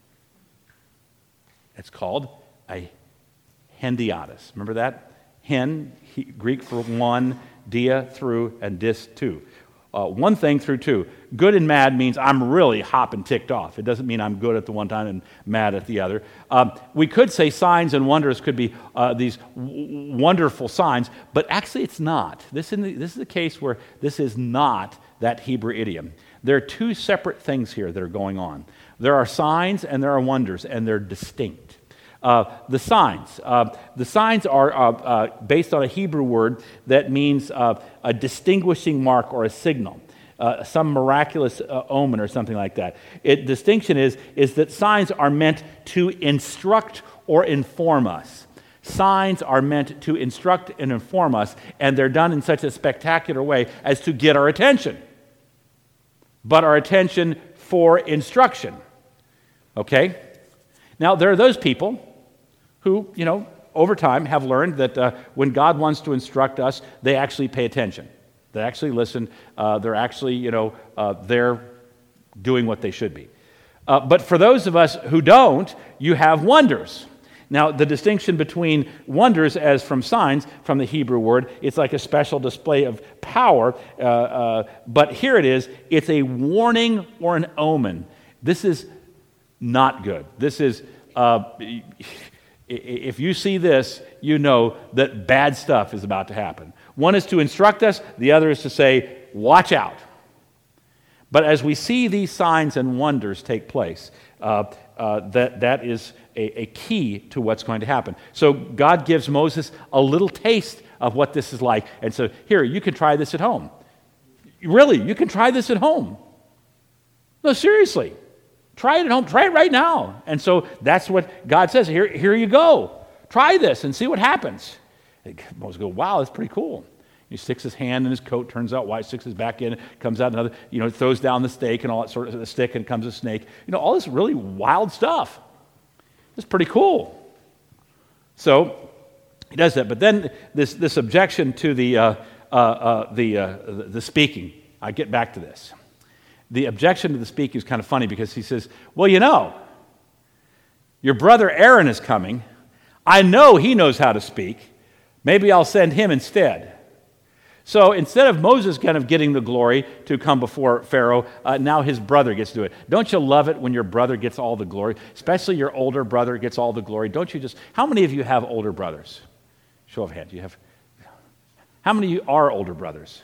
It's called a hendiadys. Remember that? Hen, he, Greek for one, dia through, and dis two. Uh, one thing through two. Good and mad means I'm really hopping ticked off. It doesn't mean I'm good at the one time and mad at the other. Um, we could say signs and wonders could be uh, these w- wonderful signs, but actually it's not. This, in the, this is the case where this is not that Hebrew idiom. There are two separate things here that are going on. There are signs and there are wonders, and they're distinct. Uh, the signs. Uh, the signs are uh, uh, based on a Hebrew word that means uh, a distinguishing mark or a signal, uh, some miraculous uh, omen or something like that. It, distinction is, is that signs are meant to instruct or inform us. Signs are meant to instruct and inform us, and they're done in such a spectacular way as to get our attention, but our attention for instruction. Okay? Now, there are those people who, you know, over time have learned that uh, when God wants to instruct us, they actually pay attention. They actually listen. Uh, they're actually, you know, uh, they're doing what they should be. Uh, but for those of us who don't, you have wonders. Now, the distinction between wonders as from signs, from the Hebrew word, it's like a special display of power. Uh, uh, but here it is. It's a warning or an omen. This is not good. This is, uh, if you see this, you know that bad stuff is about to happen. One is to instruct us, the other is to say, watch out. But as we see these signs and wonders take place, uh, uh, that, that is a, a key to what's going to happen. So God gives Moses a little taste of what this is like. And so, here, you can try this at home. Really, you can try this at home. No, seriously. Try it at home. Try it right now. And so that's what God says. Here, here you go. Try this and see what happens. And Moses goes, wow, that's pretty cool. He sticks his hand in his coat, turns out white, sticks his back in, comes out another, you know, throws down the stake and all that sort of the stick, and comes a snake. You know, all this really wild stuff. It's pretty cool. So he does that. But then this this objection to the uh, uh, uh, the uh, the speaking. I get back to this. The objection to the speaking is kind of funny because he says, well, you know, your brother Aaron is coming. I know he knows how to speak. Maybe I'll send him instead. So instead of Moses kind of getting the glory to come before Pharaoh, uh, now his brother gets to do it. Don't you love it when your brother gets all the glory? Especially your older brother gets all the glory. Don't you just, how many of you have older brothers? Show of hands. You have, how many of you are older brothers?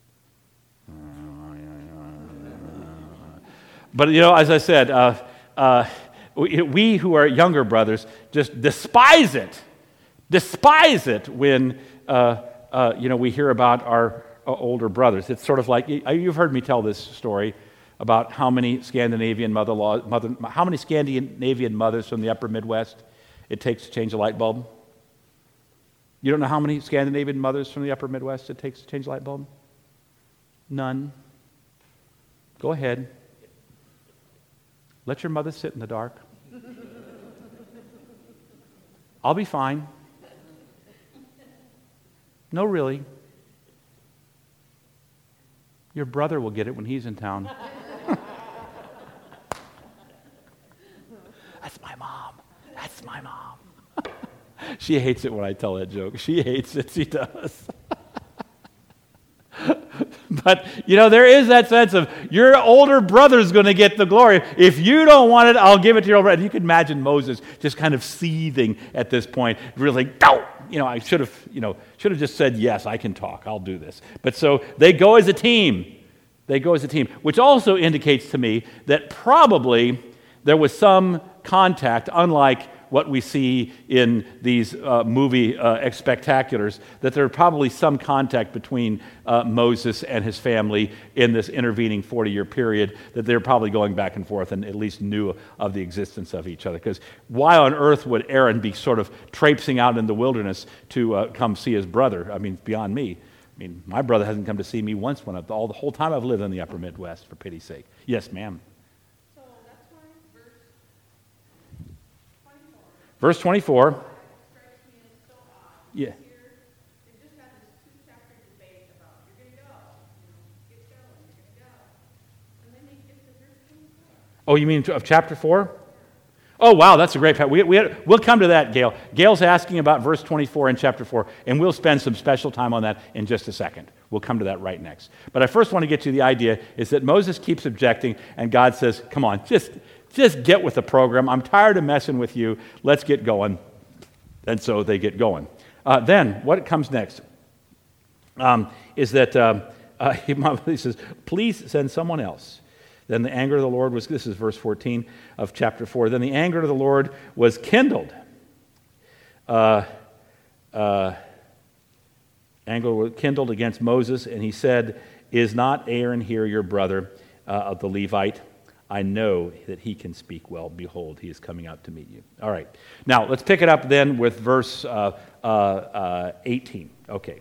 But, you know, as I said, uh, uh, we, we who are younger brothers just despise it, despise it when, uh, uh, you know, we hear about our uh, older brothers. It's sort of like, you've heard me tell this story about how many Scandinavian mother, law, mother how many Scandinavian mothers from the upper Midwest it takes to change a light bulb. You don't know how many Scandinavian mothers from the upper Midwest it takes to change a light bulb? None. Go ahead. Let your mother sit in the dark. I'll be fine. No, really. Your brother will get it when he's in town. That's my mom. That's my mom. She hates it when I tell that joke. She hates it. She does. But, you know, there is that sense of your older brother's going to get the glory. If you don't want it, I'll give it to your older brother. You can imagine Moses just kind of seething at this point, really, you know, I should have, you know, should have just said, yes, I can talk. I'll do this. But so they go as a team. They go as a team, which also indicates to me that probably there was some contact, unlike what we see in these uh, movie uh, spectaculars, that there probably some contact between uh, Moses and his family in this intervening forty-year period, that they're probably going back and forth and at least knew of the existence of each other. Because why on earth would Aaron be sort of traipsing out in the wilderness to uh, come see his brother? I mean, beyond me. I mean, my brother hasn't come to see me once when I've, all the whole time I've lived in the upper Midwest, for pity's sake. Yes, ma'am. So that's why verse twenty-four. Verse twenty-four. Strikes me as so odd. Yeah. Here, they just had this two-chapter debate about you're going to go, you know, get going, you're going to go. And then they get to verse twenty-four. Oh, you mean of chapter four? Oh, wow, that's a great part. We, we had, we'll come to that, Gail. Gail's asking about verse twenty-four in chapter four, and we'll spend some special time on that in just a second. We'll come to that right next. But I first want to get to the idea is that Moses keeps objecting, and God says, come on, just, just get with the program. I'm tired of messing with you. Let's get going. And so they get going. Uh, then, what comes next um, is that uh, uh, he says, please send someone else. Then the anger of the Lord was, this is verse fourteen of chapter four, then the anger of the Lord was kindled. Uh, uh, anger was kindled against Moses, and he said, is not Aaron here your brother uh, of the Levite? I know that he can speak well. Behold, he is coming out to meet you. All right. Now, let's pick it up then with verse uh, uh, uh, eighteen. Okay.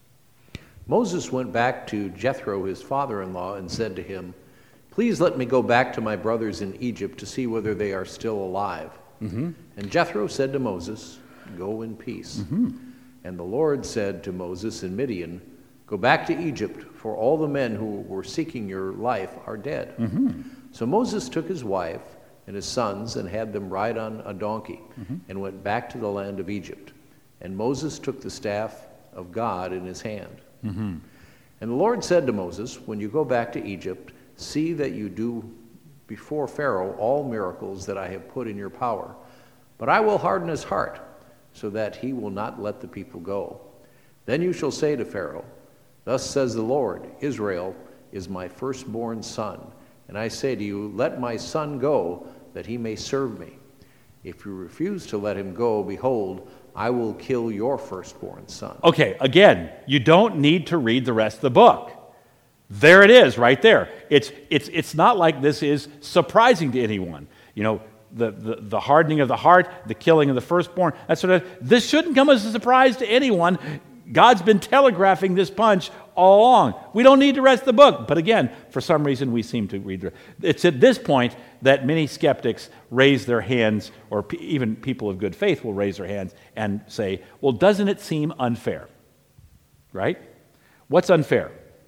Moses went back to Jethro, his father-in-law, and said to him, please let me go back to my brothers in Egypt to see whether they are still alive. Mm-hmm. And Jethro said to Moses, go in peace. Mm-hmm. And the Lord said to Moses in Midian, go back to Egypt, for all the men who were seeking your life are dead. Mm-hmm. So Moses took his wife and his sons and had them ride on a donkey mm-hmm. and went back to the land of Egypt. And Moses took the staff of God in his hand. Mm-hmm. And the Lord said to Moses, when you go back to Egypt, see that you do before Pharaoh all miracles that I have put in your power. But I will harden his heart, so that he will not let the people go. Then you shall say to Pharaoh, thus says the Lord, Israel is my firstborn son. And I say to you, let my son go, that he may serve me. If you refuse to let him go, behold, I will kill your firstborn son. Okay, again, you don't need to read the rest of the book. There it is, right there. It's it's it's not like this is surprising to anyone. You know, the, the, the hardening of the heart, the killing of the firstborn, that sort of, this shouldn't come as a surprise to anyone. God's been telegraphing this punch all along. We don't need the rest of the book. But again, for some reason, we seem to read the It's at this point that many skeptics raise their hands, or p- even people of good faith will raise their hands and say, well, doesn't it seem unfair? Right? What's unfair?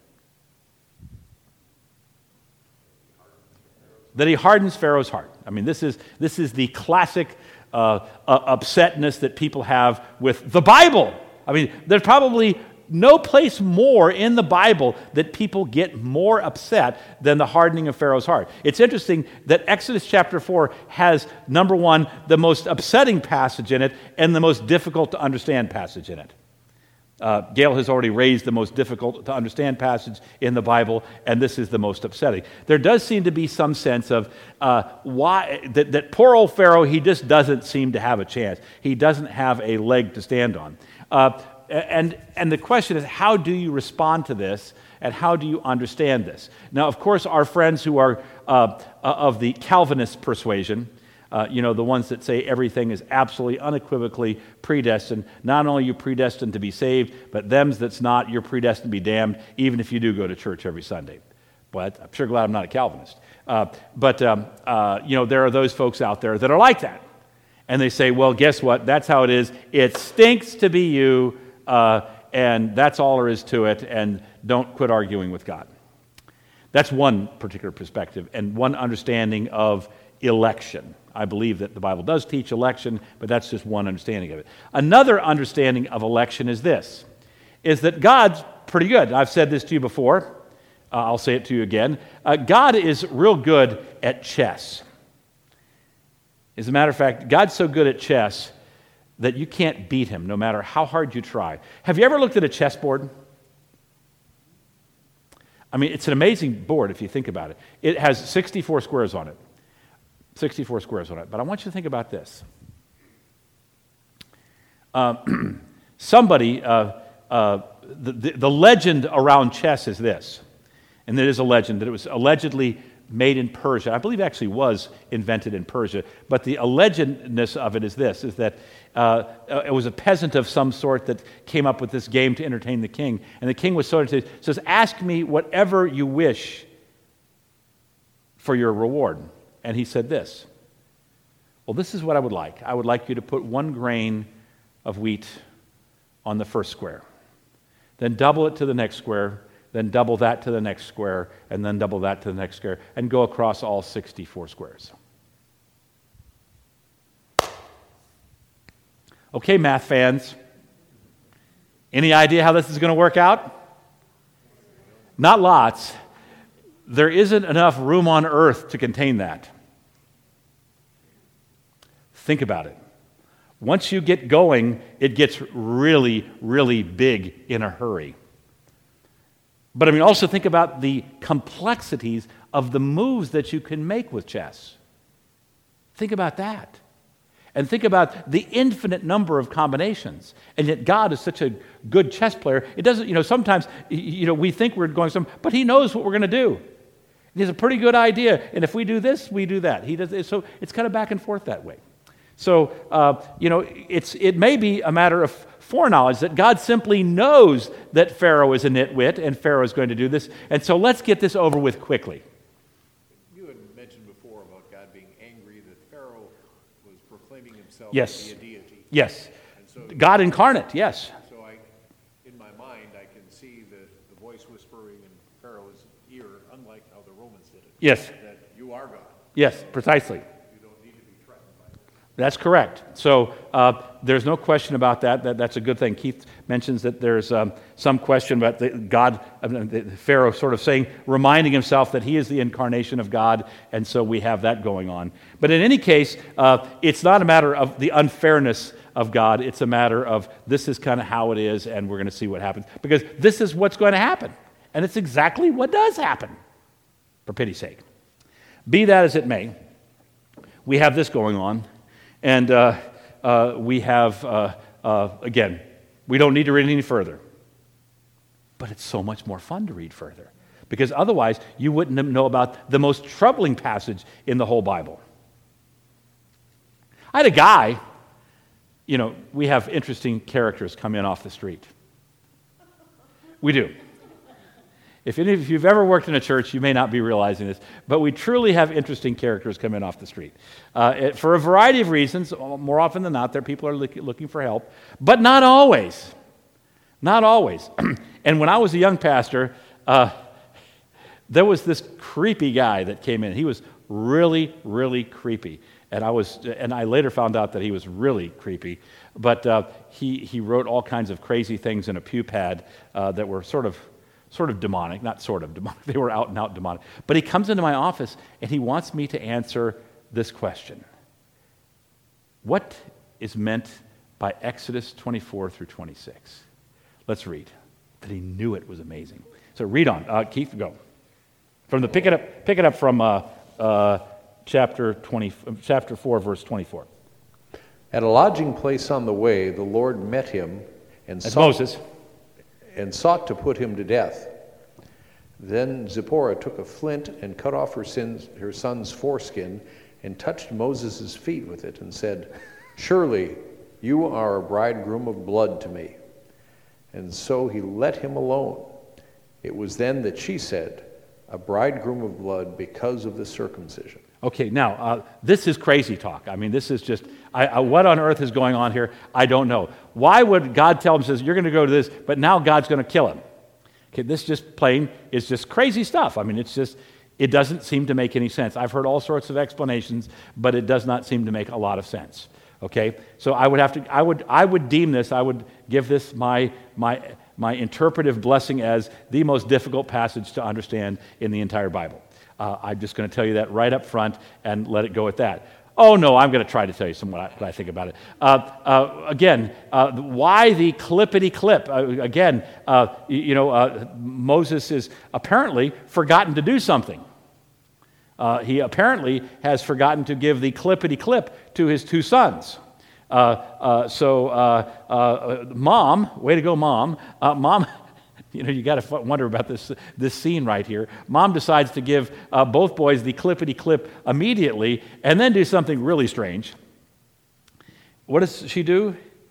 That he hardens Pharaoh's heart. I mean, this is this is the classic uh, uh, upsetness that people have with the Bible. I mean, there's probably no place more in the Bible that people get more upset than the hardening of Pharaoh's heart. It's interesting that Exodus chapter four has, number one, the most upsetting passage in it and the most difficult to understand passage in it. Uh, Gail has already raised the most difficult to understand passage in the Bible, and this is the most upsetting. There does seem to be some sense of uh, why that, that poor old Pharaoh, he just doesn't seem to have a chance. He doesn't have a leg to stand on. Uh, and, and the question is, how do you respond to this, and how do you understand this? Now, of course, our friends who are uh, of the Calvinist persuasion, Uh, you know, the ones that say everything is absolutely unequivocally predestined. Not only are you predestined to be saved, but them's that's not, you're predestined to be damned, even if you do go to church every Sunday. But I'm sure glad I'm not a Calvinist. Uh, but, um, uh, you know, there are those folks out there that are like that. And they say, well, guess what? That's how it is. It stinks to be you, uh, and that's all there is to it, and don't quit arguing with God. That's one particular perspective and one understanding of election. I believe that the Bible does teach election, but that's just one understanding of it. Another understanding of election is this, is that God's pretty good. I've said this to you before. Uh, I'll say it to you again. Uh, God is real good at chess. As a matter of fact, God's so good at chess that you can't beat him no matter how hard you try. Have you ever looked at a chessboard? I mean, it's an amazing board if you think about it. It has sixty-four squares on it. sixty-four squares on it. But I want you to think about this. Uh, somebody, uh, uh, the, the, the legend around chess is this, and it is a legend, that it was allegedly made in Persia. I believe it actually was invented in Persia, but the allegedness of it is this, is that uh, it was a peasant of some sort that came up with this game to entertain the king. And the king was sort of says, ask me whatever you wish for your reward. And he said this, well, this is what I would like. I would like you to put one grain of wheat on the first square, then double it to the next square, then double that to the next square, and then double that to the next square, and go across all sixty-four squares. Okay, math fans, any idea how this is going to work out? Not lots. There isn't enough room on earth to contain that. Think about it. Once you get going, it gets really, really big in a hurry. But I mean, also think about the complexities of the moves that you can make with chess. Think about that. And think about the infinite number of combinations. And yet God is such a good chess player. It doesn't, you know, sometimes, you know, we think we're going some, but he knows what we're going to do. He has a pretty good idea. And if we do this, we do that. He does. So it's kind of back and forth that way. So, uh, you know, it's it may be a matter of foreknowledge that God simply knows that Pharaoh is a nitwit and Pharaoh is going to do this. And so let's get this over with quickly. You had mentioned before about God being angry that Pharaoh was proclaiming himself Yes. to be a deity. Yes. And so, God incarnate, yes. so I, in my mind, I can see the, the voice whispering in Pharaoh's ear, unlike how the Romans did it. Yes. That you are God. Yes, precisely. You don't need to be threatened by it. That's correct. So uh, there's no question about that. that. That's a good thing. Keith mentions that there's um, some question about the God, I mean, the Pharaoh sort of saying, reminding himself that he is the incarnation of God, and so we have that going on. But in any case, uh, it's not a matter of the unfairness of God. It's a matter of this is kind of how it is, and we're going to see what happens. Because this is what's going to happen. And it's exactly what does happen, for pity's sake. Be that as it may, we have this going on. And uh, uh, we have, uh, uh, again, we don't need to read any further. But it's so much more fun to read further. Because otherwise, you wouldn't know about the most troubling passage in the whole Bible. I had a guy, you know, we have interesting characters come in off the street. We do. If any of you've ever worked in a church, you may not be realizing this, but we truly have interesting characters come in off the street. Uh, it, for a variety of reasons, more often than not, there people are look, looking for help, but not always. Not always. And when I was a young pastor, uh, there was this creepy guy that came in. He was really, really creepy. And I was, and I later found out that he was really creepy. But uh, he he wrote all kinds of crazy things in a pew pad uh, that were sort of sort of demonic, not sort of demonic. They were out and out demonic. But he comes into my office and he wants me to answer this question: what is meant by Exodus twenty-four through twenty-six? Let's read. That he knew it was amazing. So read on, uh, Keith. Go from the pick it up. Pick it up from. Uh, uh, Chapter twenty, chapter four, verse twenty-four. At a lodging place on the way, the Lord met him and That's sought, Moses. and sought to put him to death. Then Zipporah took a flint and cut off her, sins, her son's foreskin and touched Moses' feet with it and said, "Surely you are a bridegroom of blood to me." And so he let him alone. It was then that she said, "A bridegroom of blood because of the circumcision." Okay, now, uh, this is crazy talk. I mean, this is just, I, I, what on earth is going on here? I don't know. Why would God tell him, says, you're going to go to this, but now God's going to kill him? Okay, this just plain is just crazy stuff. I mean, it's just, it doesn't seem to make any sense. I've heard all sorts of explanations, but it does not seem to make a lot of sense. Okay, so I would have to, I would, I would deem this, I would give this my, my, my interpretive blessing as the most difficult passage to understand in the entire Bible. Uh, I'm just going to tell you that right up front and let it go at that. Oh, no, I'm going to try to tell you some what I, what I think about it. Uh, uh, again, uh, why the clippity-clip? Uh, again, uh, you, you know, uh, Moses is apparently forgotten to do something. Uh, he apparently has forgotten to give the clippity-clip to his two sons. Uh, uh, so, uh, uh, Mom, way to go, Mom. Uh, Mom, You know, you got to wonder about this this scene right here. Mom decides to give uh, both boys the clippity-clip immediately and then do something really strange. What does she do?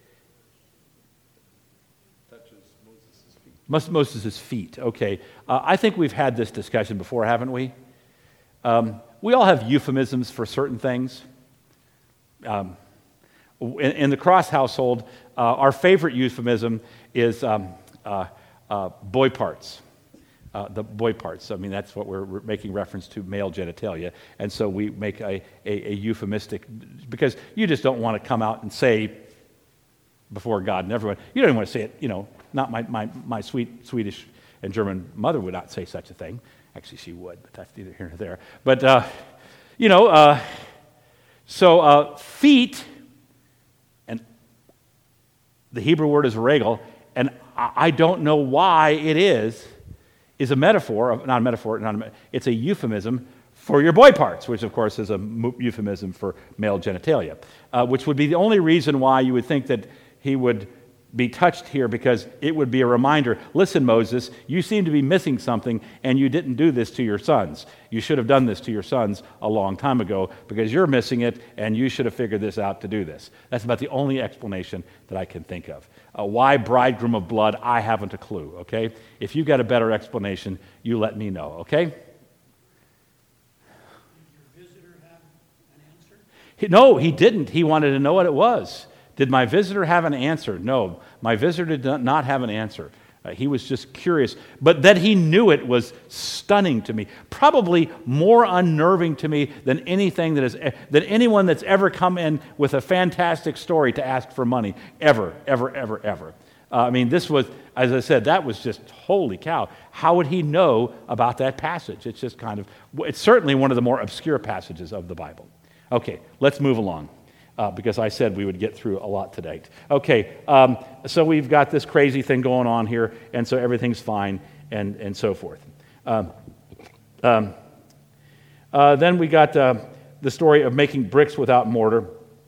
Touches Moses' feet. Moses' feet, okay. Uh, I think we've had this discussion before, haven't we? Um, we all have euphemisms for certain things. Um, in, in the Cross household, uh, our favorite euphemism is um, uh, uh, boy parts. Uh, the boy parts. I mean, that's what we're, we're making reference to, male genitalia. And so we make a, a, a euphemistic, because you just don't want to come out and say before God and everyone, you don't even want to say it, you know, not my, my, my sweet Swedish and German mother would not say such a thing. Actually, she would, but that's neither here nor there. But, uh, you know, uh, so uh, feet, and the Hebrew word is regal, and I don't know why it is, is a metaphor, not a metaphor, not a, it's a euphemism for your boy parts, which of course is a euphemism for male genitalia, uh, which would be the only reason why you would think that he would be touched here, because it would be a reminder, listen, Moses, you seem to be missing something, and you didn't do this to your sons. You should have done this to your sons a long time ago, because you're missing it, and you should have figured this out to do this. That's about the only explanation that I can think of. Uh, why bridegroom of blood? I haven't a clue, okay? If you got a better explanation, you let me know, okay? Did your visitor have an answer? He, no, he didn't. He wanted to know what it was. Did my visitor have an answer? No, my visitor did not have an answer. Uh, he was just curious. But that he knew it was stunning to me. Probably more unnerving to me than anything that is, than anyone that's ever come in with a fantastic story to ask for money. Ever, ever, ever, ever. Uh, I mean, this was, as I said, that was just, holy cow. How would he know about that passage? It's just kind of, it's certainly one of the more obscure passages of the Bible. Okay, let's move along. Uh, because I said we would get through a lot today. Okay, um, so we've got this crazy thing going on here, and so everything's fine, and, and so forth. Um, um, uh, then we got uh, the story of making bricks without mortar.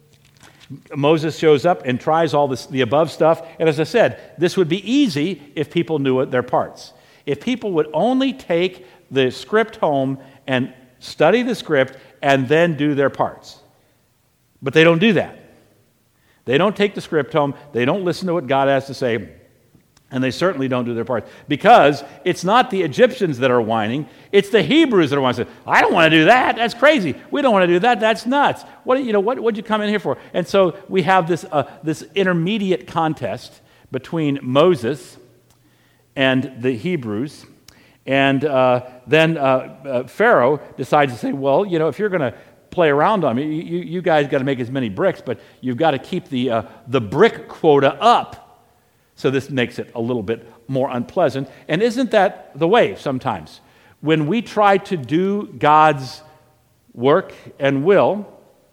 Moses shows up and tries all this, the above stuff, and as I said, this would be easy if people knew it, their parts. If people would only take the script home and study the script and then do their parts. But they don't do that. They don't take the script home. They don't listen to what God has to say. And they certainly don't do their part. Because it's not the Egyptians that are whining. It's the Hebrews that are whining. I don't want to do that. That's crazy. We don't want to do that. That's nuts. What, you know, what what'd you come in here for? And so we have this, uh, this intermediate contest between Moses and the Hebrews. And uh, then uh, uh, Pharaoh decides to say, well, you know, if you're going to play around on me, you, you guys got to make as many bricks, but you've got to keep the uh, the brick quota up. So this makes it a little bit more unpleasant. And isn't that the way sometimes? When we try to do God's work and will,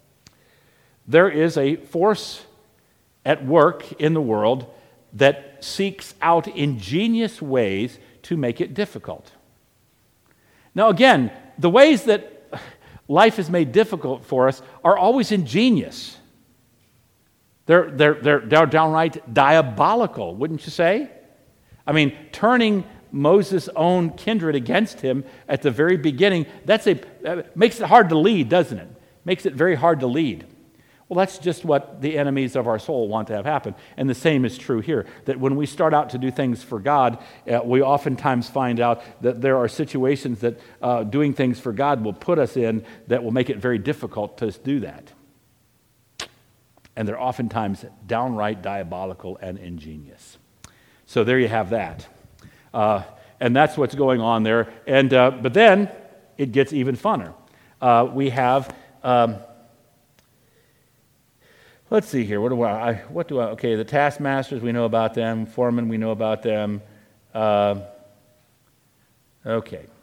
there is a force at work in the world that seeks out ingenious ways to make it difficult. Now again, the ways that life is made difficult for us are always ingenious. They're, they're, they're, they're downright diabolical, wouldn't you say? I mean, turning Moses' own kindred against him at the very beginning, that's a, that makes it hard to lead, doesn't it? Makes it very hard to lead. Well, that's just what the enemies of our soul want to have happen. And the same is true here, that when we start out to do things for God, uh, we oftentimes find out that there are situations that uh, doing things for God will put us in that will make it very difficult to do that. And they're oftentimes downright diabolical and ingenious. So there you have that. Uh, and that's what's going on there. And uh, but then it gets even funner. Uh, we have... Um, Let's see here. What do I? What do I? Okay, the taskmasters, we know about them. Foremen, we know about them. Uh, okay.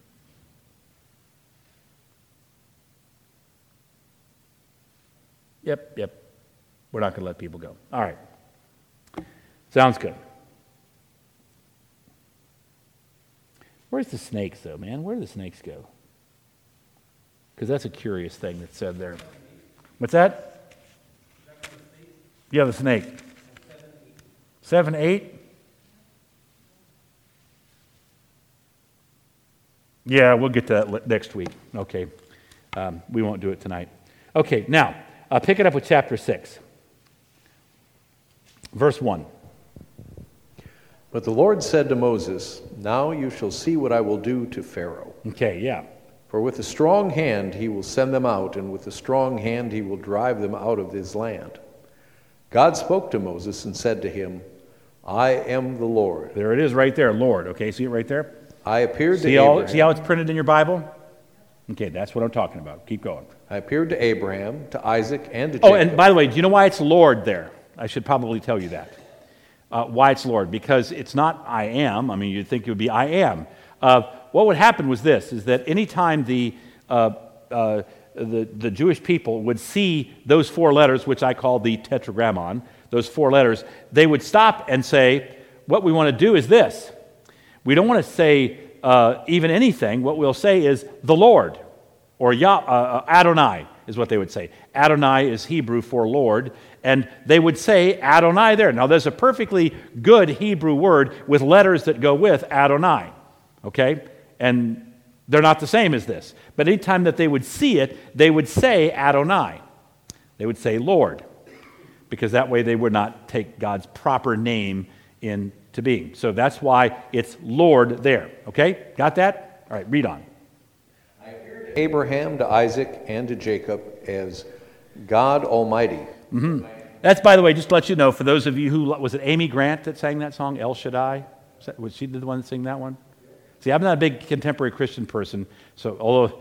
Yep, yep. We're not going to let people go. All right. Sounds good. Where's the snakes, though, man? Where do the snakes go? Because that's a curious thing that's said there. What's that? Yeah, the snake. Seven, eight. Yeah, we'll get to that le- next week. Okay. Um, we won't do it tonight. Okay, now, uh, pick it up with chapter six. Verse one. But the Lord said to Moses, "Now you shall see what I will do to Pharaoh. Okay, yeah. For with a strong hand he will send them out, and with a strong hand he will drive them out of his land." God spoke to Moses and said to him, "I am the Lord. There it is right there, Lord. Okay, see it right there? I appeared See, to all, Abraham. see how it's printed in your Bible? Okay, that's what I'm talking about. Keep going. I appeared to Abraham, to Isaac, and to Jacob. Oh, and by the way, do you know why it's Lord there? I should probably tell you that. Uh, why it's Lord? Because it's not I am. I mean, you'd think it would be I am. Uh, what would happen was this, is that anytime the, uh, uh, the, the Jewish people would see those four letters, which I call the tetragrammon, those four letters, they would stop and say, what we want to do is this. We don't want to say uh, even anything. What we'll say is the Lord, or Yah, uh, Adonai is what they would say. Adonai is Hebrew for Lord, and they would say Adonai there. Now, there's a perfectly good Hebrew word with letters that go with Adonai, okay? And they're not the same as this. But anytime that they would see it, they would say Adonai. They would say Lord, because that way they would not take God's proper name into being. So that's why it's Lord there, okay? Got that? All right, read on. Abraham, to Isaac, and to Jacob as God Almighty. Mm-hmm. That's, by the way, just to let you know, for those of you who, was it Amy Grant that sang that song, El Shaddai? Was, that, was she the one that sang that one? See, I'm not a big contemporary Christian person, so although,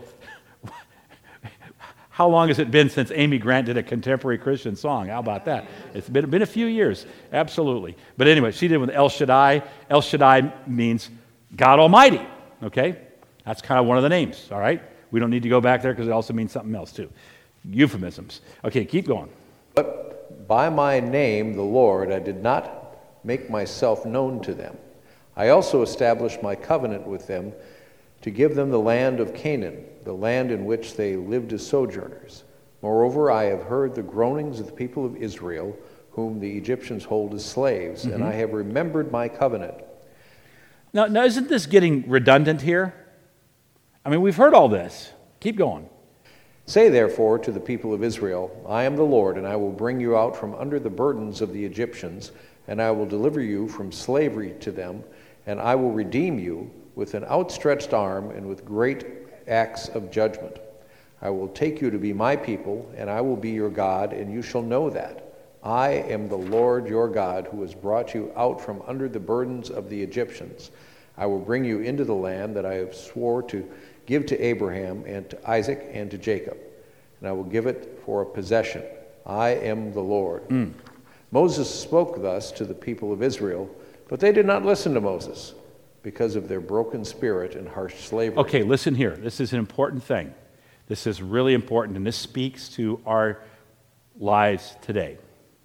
how long has it been since Amy Grant did a contemporary Christian song? How about that? It's been, been a few years, absolutely. But anyway, she did with El Shaddai. El Shaddai means God Almighty, okay? That's kind of one of the names, all right? We don't need to go back there because it also means something else too. Euphemisms. Okay, keep going. But by my name, the Lord, I did not make myself known to them. I also established my covenant with them to give them the land of Canaan, the land in which they lived as sojourners. Moreover, I have heard the groanings of the people of Israel, whom the Egyptians hold as slaves, mm-hmm. and I have remembered my covenant. Now, now, isn't this getting redundant here? I mean, we've heard all this. Keep going. Say therefore to the people of Israel, I am the Lord, and I will bring you out from under the burdens of the Egyptians, and I will deliver you from slavery to them, and I will redeem you with an outstretched arm and with great acts of judgment. I will take you to be my people, and I will be your God, and you shall know that. I am the Lord your God, who has brought you out from under the burdens of the Egyptians. I will bring you into the land that I have swore to give to Abraham and to Isaac and to Jacob, and I will give it for a possession. I am the Lord. Mm. Moses spoke thus to the people of Israel, but they did not listen to Moses because of their broken spirit and harsh slavery. Okay, listen here. This is an important thing. This is really important, and this speaks to our lives today.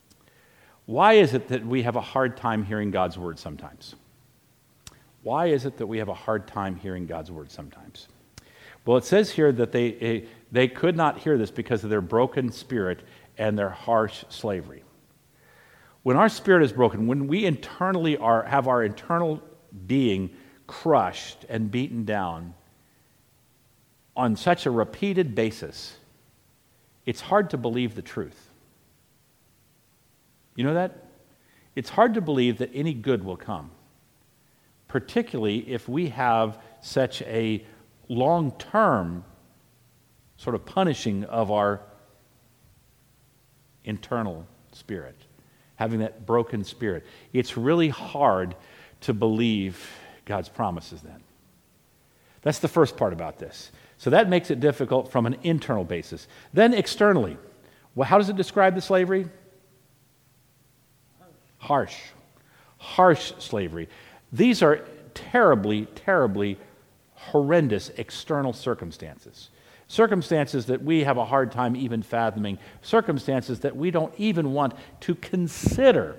Why is it that we have a hard time hearing God's word sometimes? Why is it that we have a hard time hearing God's word sometimes? Well, it says here that they, they could not hear this because of their broken spirit and their harsh slavery. When our spirit is broken, when we internally are, have our internal being crushed and beaten down on such a repeated basis, it's hard to believe the truth. You know that? It's hard to believe that any good will come, particularly if we have such a long-term sort of punishing of our internal spirit, having that broken spirit. It's really hard to believe God's promises then. That's the first part about this. So that makes it difficult from an internal basis. Then externally, well, how does it describe the slavery? Harsh. Harsh slavery. These are terribly, terribly horrendous external circumstances. Circumstances that we have a hard time even fathoming. Circumstances that we don't even want to consider.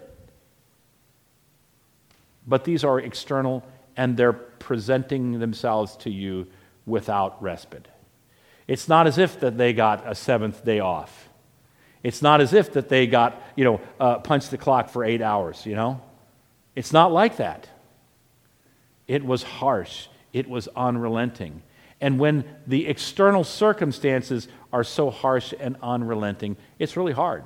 But these are external, and they're presenting themselves to you without respite. It's not as if that they got a seventh day off. It's not as if that they got, you know, uh, punched the clock for eight hours, you know. It's not like that. It was harsh. It was unrelenting. And when the external circumstances are so harsh and unrelenting, it's really hard.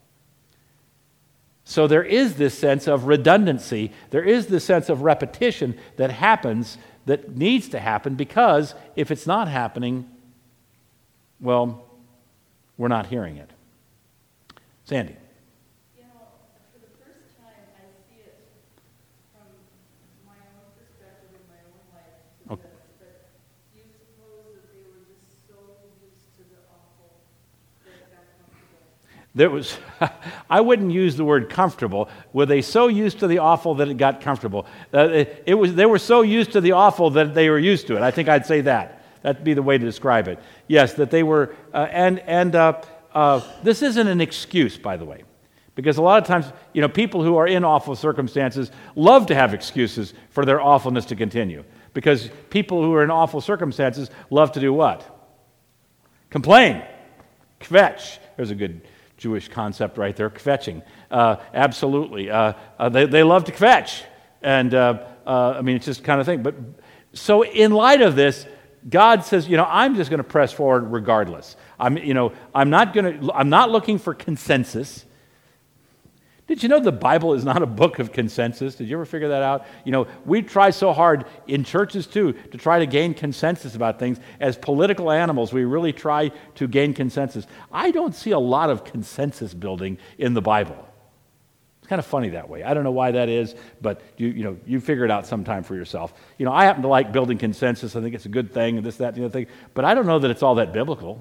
So there is this sense of redundancy. There is this sense of repetition that happens, that needs to happen, because if it's not happening, well, we're not hearing it. Sandy. You know, for the first time, I see it from my own perspective in my own life to Okay. this, but do you suppose that they were just so used to the awful that it got comfortable? There was, I wouldn't use the word comfortable. Were they so used to the awful that it got comfortable? Uh, it, it was. They were so used to the awful that they were used to it. I think I'd say that. That'd be the way to describe it. Yes, that they were, uh, and and uh, uh, this isn't an excuse, by the way, because a lot of times, you know, people who are in awful circumstances love to have excuses for their awfulness to continue, because people who are in awful circumstances love to do what? Complain, kvetch. There's a good Jewish concept right there, kvetching. Uh, absolutely. Uh, uh, they, they love to kvetch. And, uh, uh, I mean, it's just kind of thing. But so in light of this, God says, you know, I'm just going to press forward regardless. I'm, you know, I'm not going to, I'm not looking for consensus. Did you know the Bible is not a book of consensus? Did you ever figure that out? You know, we try so hard in churches too to try to gain consensus about things. As political animals, we really try to gain consensus. I don't see a lot of consensus building in the Bible. It's kind of funny that way. I don't know why that is, but you you know, you figure it out sometime for yourself. You know, I happen to like building consensus. I think it's a good thing, and this, that, and the other thing. But I don't know that it's all that biblical.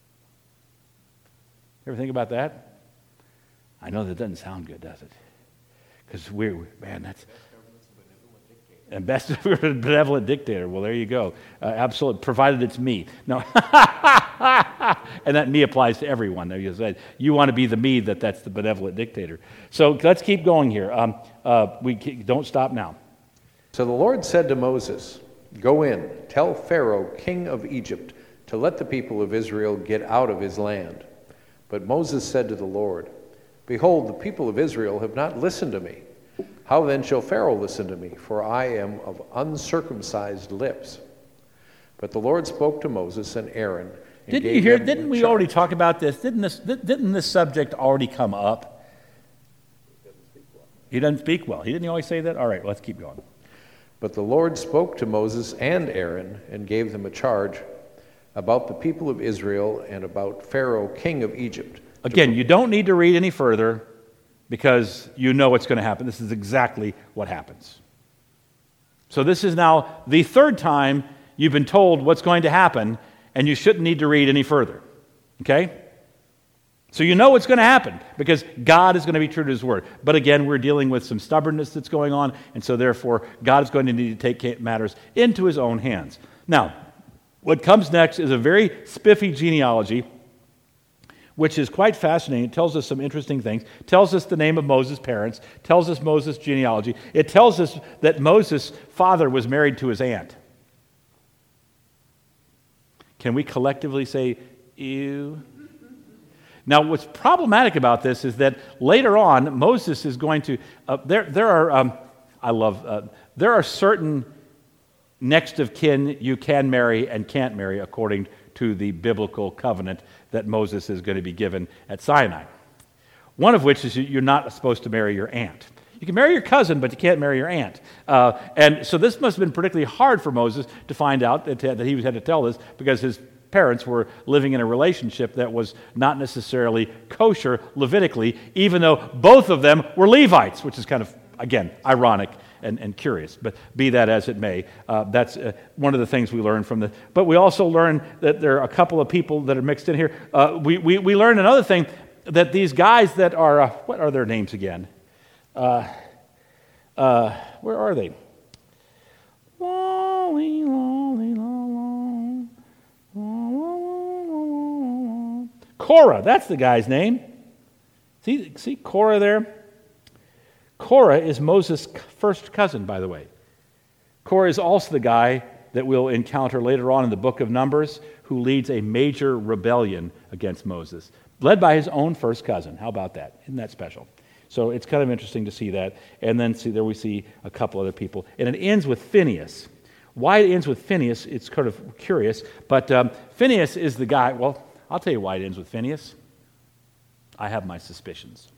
You ever think about that? I know that doesn't sound good, does it? Because we're, man, that's... And best benevolent dictator. Well, there you go. Uh, absolutely. Provided it's me. No. And that me applies to everyone. You said you want to be the me that that's the benevolent dictator. So let's keep going here. Um, uh, we don't stop now. So the Lord said to Moses, "Go in, tell Pharaoh, king of Egypt, to let the people of Israel get out of his land." But Moses said to the Lord, "Behold, the people of Israel have not listened to me. How then shall Pharaoh listen to me? For I am of uncircumcised lips." But the Lord spoke to Moses and Aaron. And Didn't gave you hear? them Didn't we charge. already talk about this? Didn't this? Didn't this subject already come up? He doesn't speak well. He didn't always say that. All right, let's keep going. But the Lord spoke to Moses and Aaron and gave them a charge about the people of Israel and about Pharaoh, king of Egypt. Again, you don't need to read any further because you know what's going to happen. This is exactly what happens. So this is now the third time you've been told what's going to happen, and you shouldn't need to read any further. Okay? So you know what's going to happen because God is going to be true to his word. But again, we're dealing with some stubbornness that's going on, and so therefore God is going to need to take matters into his own hands. Now, what comes next is a very spiffy genealogy, which is quite fascinating. It tells us some interesting things. It tells us the name of Moses' parents. It tells us Moses' genealogy. It tells us that Moses' father was married to his aunt. Can we collectively say, ew? Now, what's problematic about this is that later on, Moses is going to, uh, there, there are, um, I love, uh, there are certain next of kin you can marry and can't marry according to the biblical covenant that Moses is going to be given at Sinai. One of which is you're not supposed to marry your aunt. You can marry your cousin, but you can't marry your aunt. Uh, and so this must have been particularly hard for Moses to find out that, that he had to tell this because his parents were living in a relationship that was not necessarily kosher Levitically, even though both of them were Levites, which is kind of, again, ironic and, and curious. But be that as it may, uh, that's uh, one of the things we learn from the... But we also learn that there are a couple of people that are mixed in here. Uh, we, we, we learn another thing, that these guys that are... Uh, what are their names again? Uh, uh, where are they? Korah, that's the guy's name. See, see Korah there? Korah is Moses' first cousin, by the way. Korah is also the guy that we'll encounter later on in the book of Numbers who leads a major rebellion against Moses, led by his own first cousin. How about that? Isn't that special? So it's kind of interesting to see that. And then see there we see a couple other people. And it ends with Phinehas. Why it ends with Phineas, it's kind of curious, but um, Phineas is the guy, well, I'll tell you why it ends with Phineas. I have my suspicions.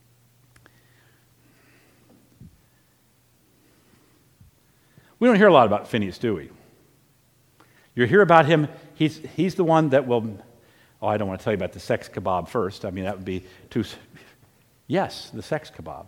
We don't hear a lot about Phineas, do we? You hear about him, he's, he's the one that will, oh, I don't want to tell you about the sex kebab first. I mean, that would be too, yes, the sex kebab.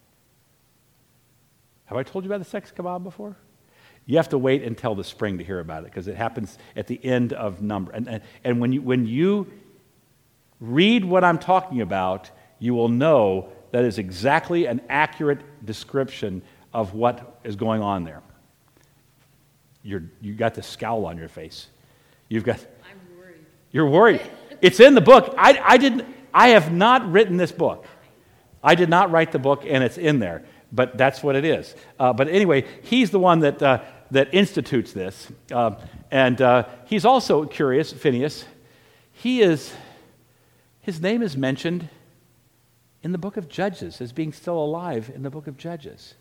Have I told you about the sex kebab before? You have to wait until the spring to hear about it because it happens at the end of number. And, and, and when you, when you read what I'm talking about, you will know that is exactly an accurate description of what is going on there. You're, you got the scowl on your face. You've got. I'm worried. You're worried. It's in the book. I, I didn't. I have not written this book. I did not write the book, and it's in there. But that's what it is. Uh, but anyway, he's the one that uh, that institutes this, uh, and uh, he's also curious. Phineas. He is. His name is mentioned in the book of Judges as being still alive in the book of Judges.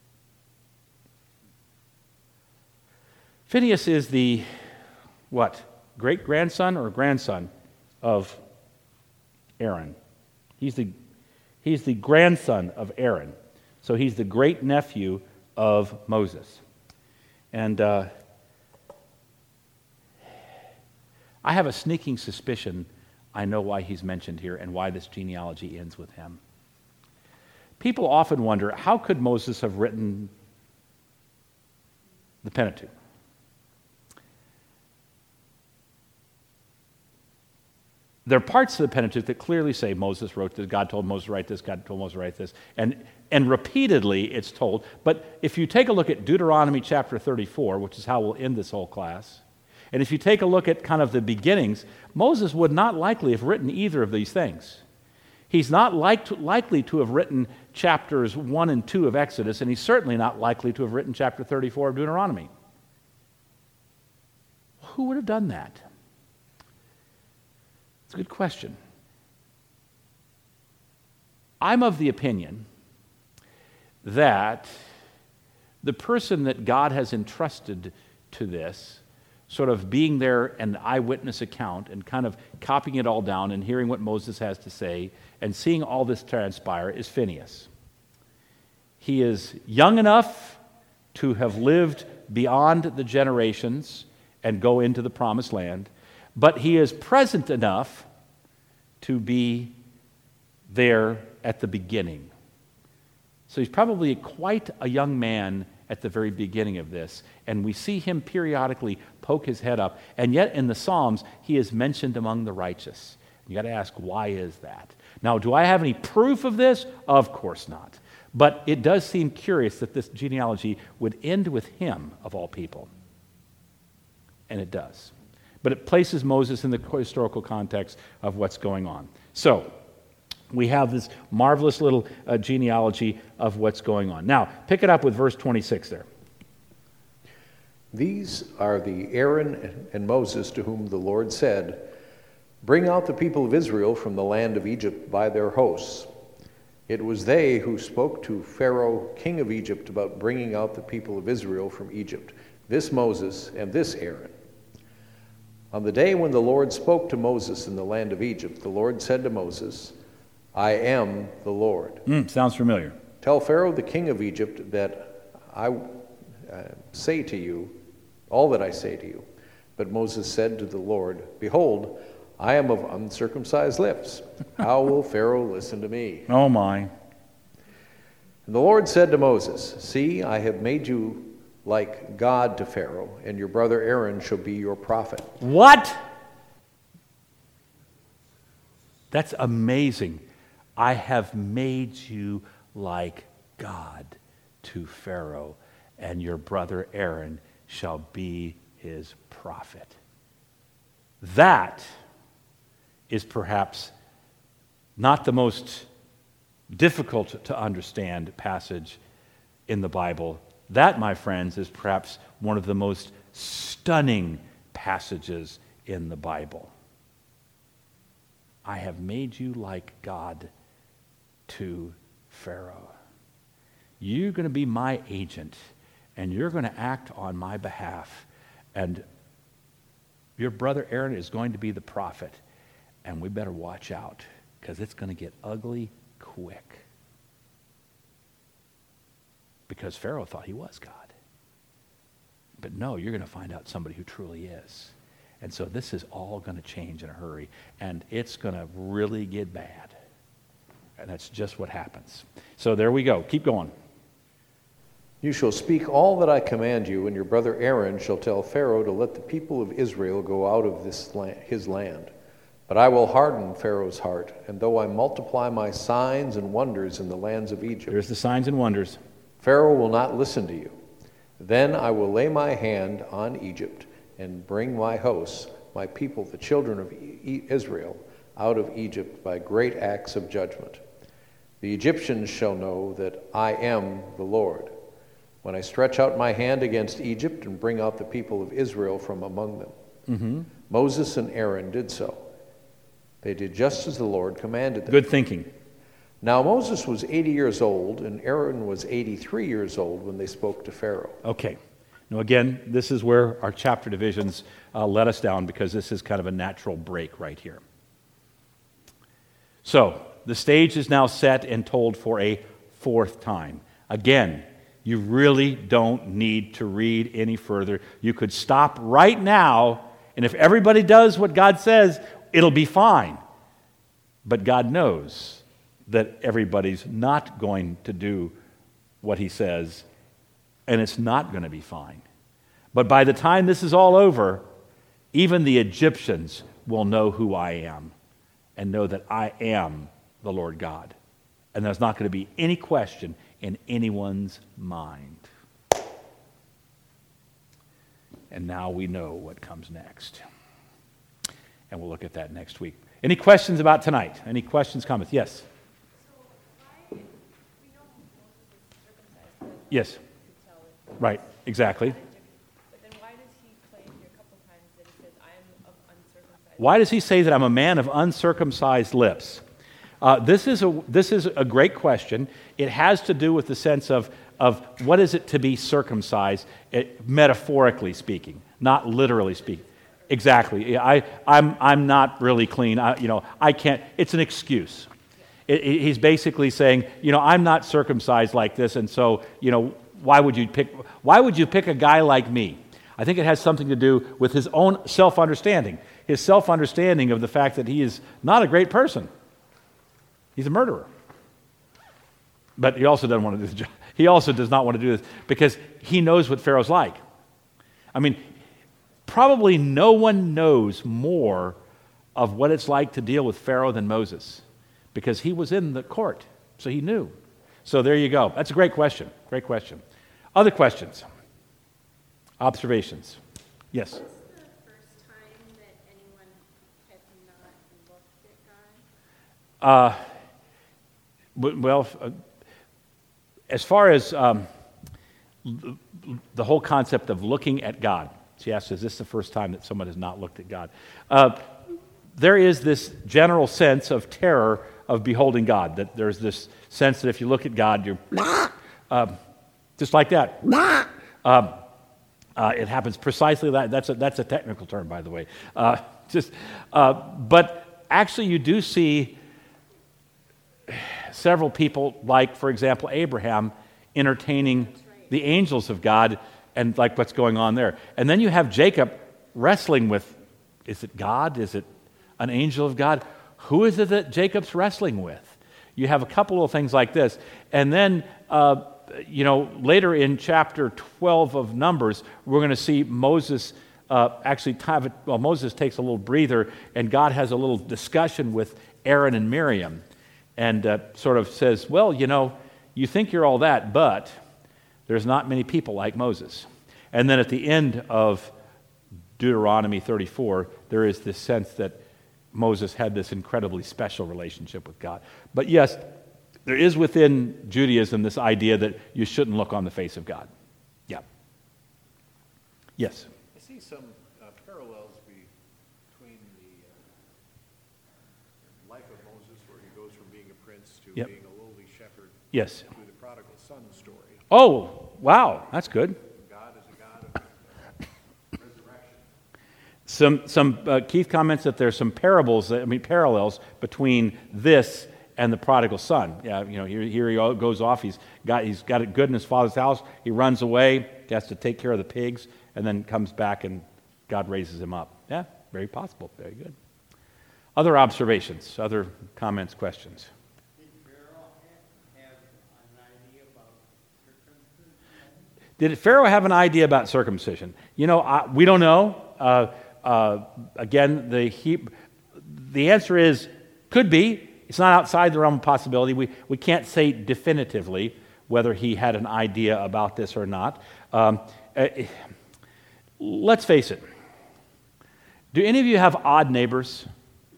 Phineas is the, what, great-grandson or grandson of Aaron. He's the, he's the grandson of Aaron. So he's the great-nephew of Moses. And uh, I have a sneaking suspicion I know why he's mentioned here and why this genealogy ends with him. People often wonder, how could Moses have written the Pentateuch? There are parts of the Pentateuch that clearly say Moses wrote this, God told Moses to write this, God told Moses to write this, and, and repeatedly it's told. But if you take a look at Deuteronomy chapter thirty-four, which is how we'll end this whole class, and if you take a look at kind of the beginnings, Moses would not likely have written either of these things. He's not like to, likely to have written chapters one and two of Exodus, and he's certainly not likely to have written chapter thirty-four of Deuteronomy. Who would have done that? It's a good question. I'm of the opinion that the person that God has entrusted to this, sort of being there an eyewitness account and kind of copying it all down and hearing what Moses has to say and seeing all this transpire, is Phineas. He is young enough to have lived beyond the generations and go into the promised land, but he is present enough to be there at the beginning. So he's probably quite a young man at the very beginning of this, and we see him periodically poke his head up, and yet in the Psalms he is mentioned among the righteous. You got to ask, why is that? Now, do I have any proof of this? Of course not. But it does seem curious that this genealogy would end with him, of all people. And it does. But it places Moses in the historical context of what's going on. So, we have this marvelous little uh, genealogy of what's going on. Now, pick it up with verse twenty-six there. These are the Aaron and Moses to whom the Lord said, "Bring out the people of Israel from the land of Egypt by their hosts." It was they who spoke to Pharaoh, king of Egypt, about bringing out the people of Israel from Egypt, this Moses and this Aaron. On the day when the Lord spoke to Moses in the land of Egypt, the Lord said to Moses, "I am the Lord." Mm, sounds familiar. Tell Pharaoh, the king of Egypt, that I uh, say to you all that I say to you. But Moses said to the Lord, "Behold, I am of uncircumcised lips. How will Pharaoh listen to me?" Oh my. And the Lord said to Moses, "See, I have made you like God to Pharaoh, and your brother Aaron shall be your prophet." What? That's amazing. I have made you like God to Pharaoh, and your brother Aaron shall be his prophet. That is perhaps not the most difficult to understand passage in the Bible. That, my friends, is perhaps one of the most stunning passages in the Bible. I have made you like God to Pharaoh. You're going to be my agent, and you're going to act on my behalf. And your brother Aaron is going to be the prophet, and we better watch out because it's going to get ugly quick. Because Pharaoh thought he was God. But no, you're going to find out somebody who truly is. And so this is all going to change in a hurry, and it's going to really get bad. And that's just what happens. So there we go. Keep going. You shall speak all that I command you, and your brother Aaron shall tell Pharaoh to let the people of Israel go out of this land, his land. But I will harden Pharaoh's heart, and though I multiply my signs and wonders in the lands of Egypt, There's the signs and wonders. Pharaoh will not listen to you. Then I will lay my hand on Egypt and bring my hosts, my people, the children of E- Israel, out of Egypt by great acts of judgment. The Egyptians shall know that I am the Lord, when I stretch out my hand against Egypt and bring out the people of Israel from among them. Mm-hmm. Moses and Aaron did so. They did just as the Lord commanded them. Good thinking. Now Moses was eighty years old, and Aaron was eighty-three years old when they spoke to Pharaoh. Okay. Now again, this is where our chapter divisions uh, let us down, because this is kind of a natural break right here. So, the stage is now set and told for a fourth time. Again, you really don't need to read any further. You could stop right now, and if everybody does what God says, it'll be fine. But God knows that everybody's not going to do what he says, and it's not going to be fine. But by the time this is all over, even the Egyptians will know who I am and know that I am the Lord God. And there's not going to be any question in anyone's mind. And now we know what comes next. And we'll look at that next week. Any questions about tonight? Any questions, comments? Yes? So why, we know Moses is circumcised. Yes. You could tell it. Right, exactly. But then why does he claim here a couple times that he says, I am of uncircumcised? Why does he say that I'm a man of uncircumcised lips? Uh, this is a this is a great question. It has to do with the sense of of what is it to be circumcised, it, metaphorically speaking, not literally speaking. Exactly. I I'm I'm not really clean. I, you know I can't. It's an excuse. It, it, he's basically saying, you know, I'm not circumcised like this, and so you know why would you pick why would you pick a guy like me? I think it has something to do with his own self-understanding, his self-understanding of the fact that he is not a great person. He's a murderer. But he also doesn't want to do the job. He also does not want to do this because he knows what Pharaoh's like. I mean, probably no one knows more of what it's like to deal with Pharaoh than Moses, because he was in the court, so he knew. So there you go. That's a great question. Great question. Other questions? Observations? Yes? Was this the first time that anyone had not looked at God? Uh, well, uh, as far as um, the whole concept of looking at God, she asks, is this the first time that someone has not looked at God? Uh, there is this general sense of terror of beholding God, that there's this sense that if you look at God, you're uh, just like that. Um, uh, it happens precisely that. That's a, that's a technical term, by the way. Uh, just, uh, but actually, you do see several people, like, for example, Abraham, entertaining the angels of God and like what's going on there. And then you have Jacob wrestling with, is it God? Is it an angel of God? Who is it that Jacob's wrestling with? You have a couple of things like this. And then, uh, you know, later in chapter twelve of Numbers, we're going to see Moses uh, actually, have it, well, Moses takes a little breather, and God has a little discussion with Aaron and Miriam. And uh, sort of says, well, you know, you think you're all that, but there's not many people like Moses. And then at the end of Deuteronomy thirty-four, there is this sense that Moses had this incredibly special relationship with God. But yes, there is within Judaism this idea that you shouldn't look on the face of God. Yeah. Yes? I see some uh, parallels between the uh, life of Moses, where he goes from being a prince to Yep. being a lowly shepherd, Yes. to the prodigal son story. Oh, wow, that's good. Some, some uh, Keith comments that there's some parables, I mean parallels between this and the prodigal son. Yeah, you know, here, here he goes off. He's got he's got it good in his father's house. He runs away. He has to take care of the pigs, and then comes back, and God raises him up. Yeah, very possible. Very good. Other observations, other comments, questions. Did Pharaoh have an idea about circumcision? Did Pharaoh have an idea about circumcision? You know, I, we don't know. Uh, uh, again, the he, the answer is could be. It's not outside the realm of possibility. We, we can't say definitively whether he had an idea about this or not. Um, uh, let's face it. Do any of you have odd neighbors?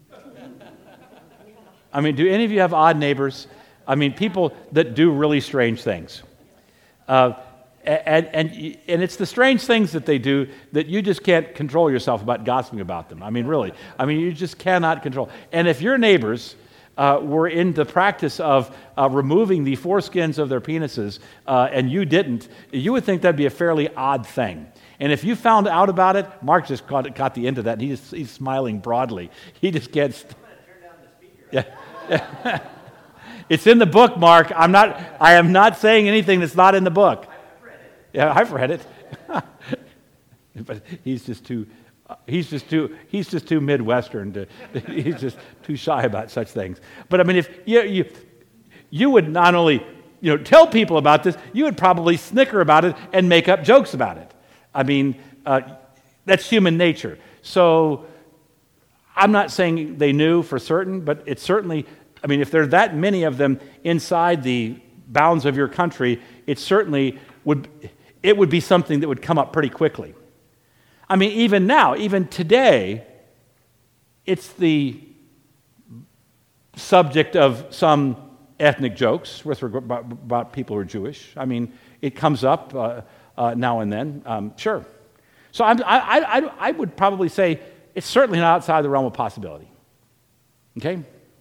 I mean, do any of you have odd neighbors? I mean, people that do really strange things. Uh, and, and, and it's the strange things that they do that you just can't control yourself about gossiping about them. I mean, really. I mean, you just cannot control. And if your neighbors uh, were in the practice of uh, removing the foreskins of their penises uh, and you didn't, you would think that'd be a fairly odd thing. And if you found out about it, Mark just caught, caught the end of that. And he's, he's smiling broadly. He just gets... St- yeah. yeah. It's in the book, Mark. I'm not. I am not saying anything that's not in the book. I've read it. Yeah, I've read it. But he's just too. Uh, he's just too. He's just too Midwestern. To, he's just too shy about such things. But I mean, if you you you would not only you know tell people about this, you would probably snicker about it and make up jokes about it. I mean, uh, that's human nature. So I'm not saying they knew for certain, but it's certainly. I mean, if there are that many of them inside the bounds of your country, it certainly would, it would be something that would come up pretty quickly. I mean, even now, even today, it's the subject of some ethnic jokes with regard about, about people who are Jewish. I mean, it comes up uh, uh, now and then, um, sure. So I'm, I, I, I would probably say it's certainly not outside the realm of possibility. Okay?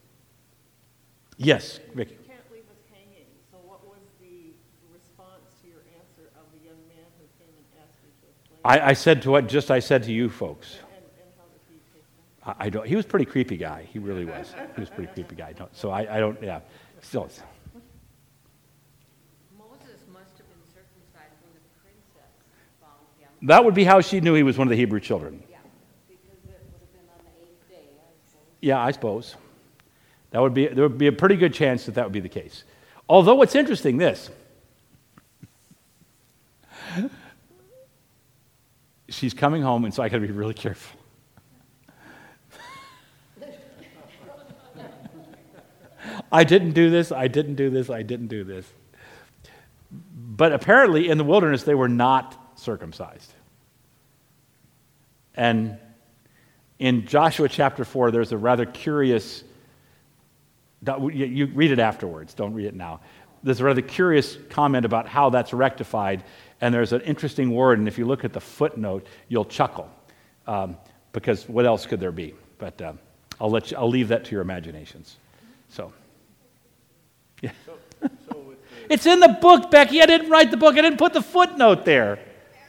Yes, Vicky. You can't leave us hanging. So what was the response to your answer of the young man who came and asked you to explain? I, I said to what just I said to you folks. And, and how did he take that? I, I don't. He was a pretty creepy guy. He really was. He was a pretty creepy guy. Don't, so I, I don't. Yeah. Still. Moses must have been circumcised when the princess found him. That would be how she knew he was one of the Hebrew children. Yeah, because it would have been on the eighth day, I suppose. Yeah, I suppose. That would be, there would be a pretty good chance that that would be the case. Although what's interesting, this. She's coming home, and so I got to be really careful. I didn't do this, I didn't do this, I didn't do this. But apparently in the wilderness they were not circumcised. And in Joshua chapter four, there's a rather curious... You read it afterwards, don't read it now. There's a rather curious comment about how that's rectified, and there's an interesting word, and if you look at the footnote, you'll chuckle, um, because what else could there be? But um, I'll let you, I'll leave that to your imaginations. So, yeah. So, so with the, It's in the book, Becky. I didn't write the book. I didn't put the footnote there.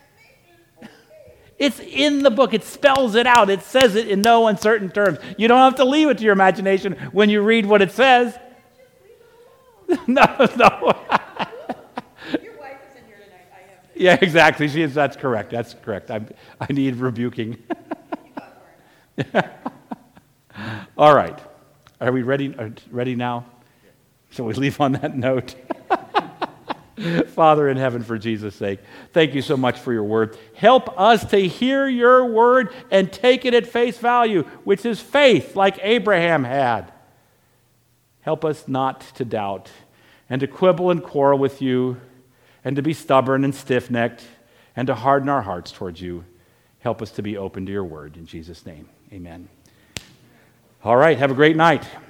It's in the book. It spells it out. It says it in no uncertain terms. You don't have to leave it to your imagination when you read what it says. No, no. Your wife is in here tonight. I have to. Yeah, exactly. She is. That's correct. That's correct. I, I need rebuking. All right. Are we ready? Are ready now? Shall we leave on that note? Father in heaven, for Jesus' sake, thank you so much for your word. Help us to hear your word and take it at face value, which is faith, like Abraham had. Help us not to doubt and to quibble and quarrel with you and to be stubborn and stiff-necked and to harden our hearts towards you. Help us to be open to your word. In Jesus' name, amen. All right, have a great night.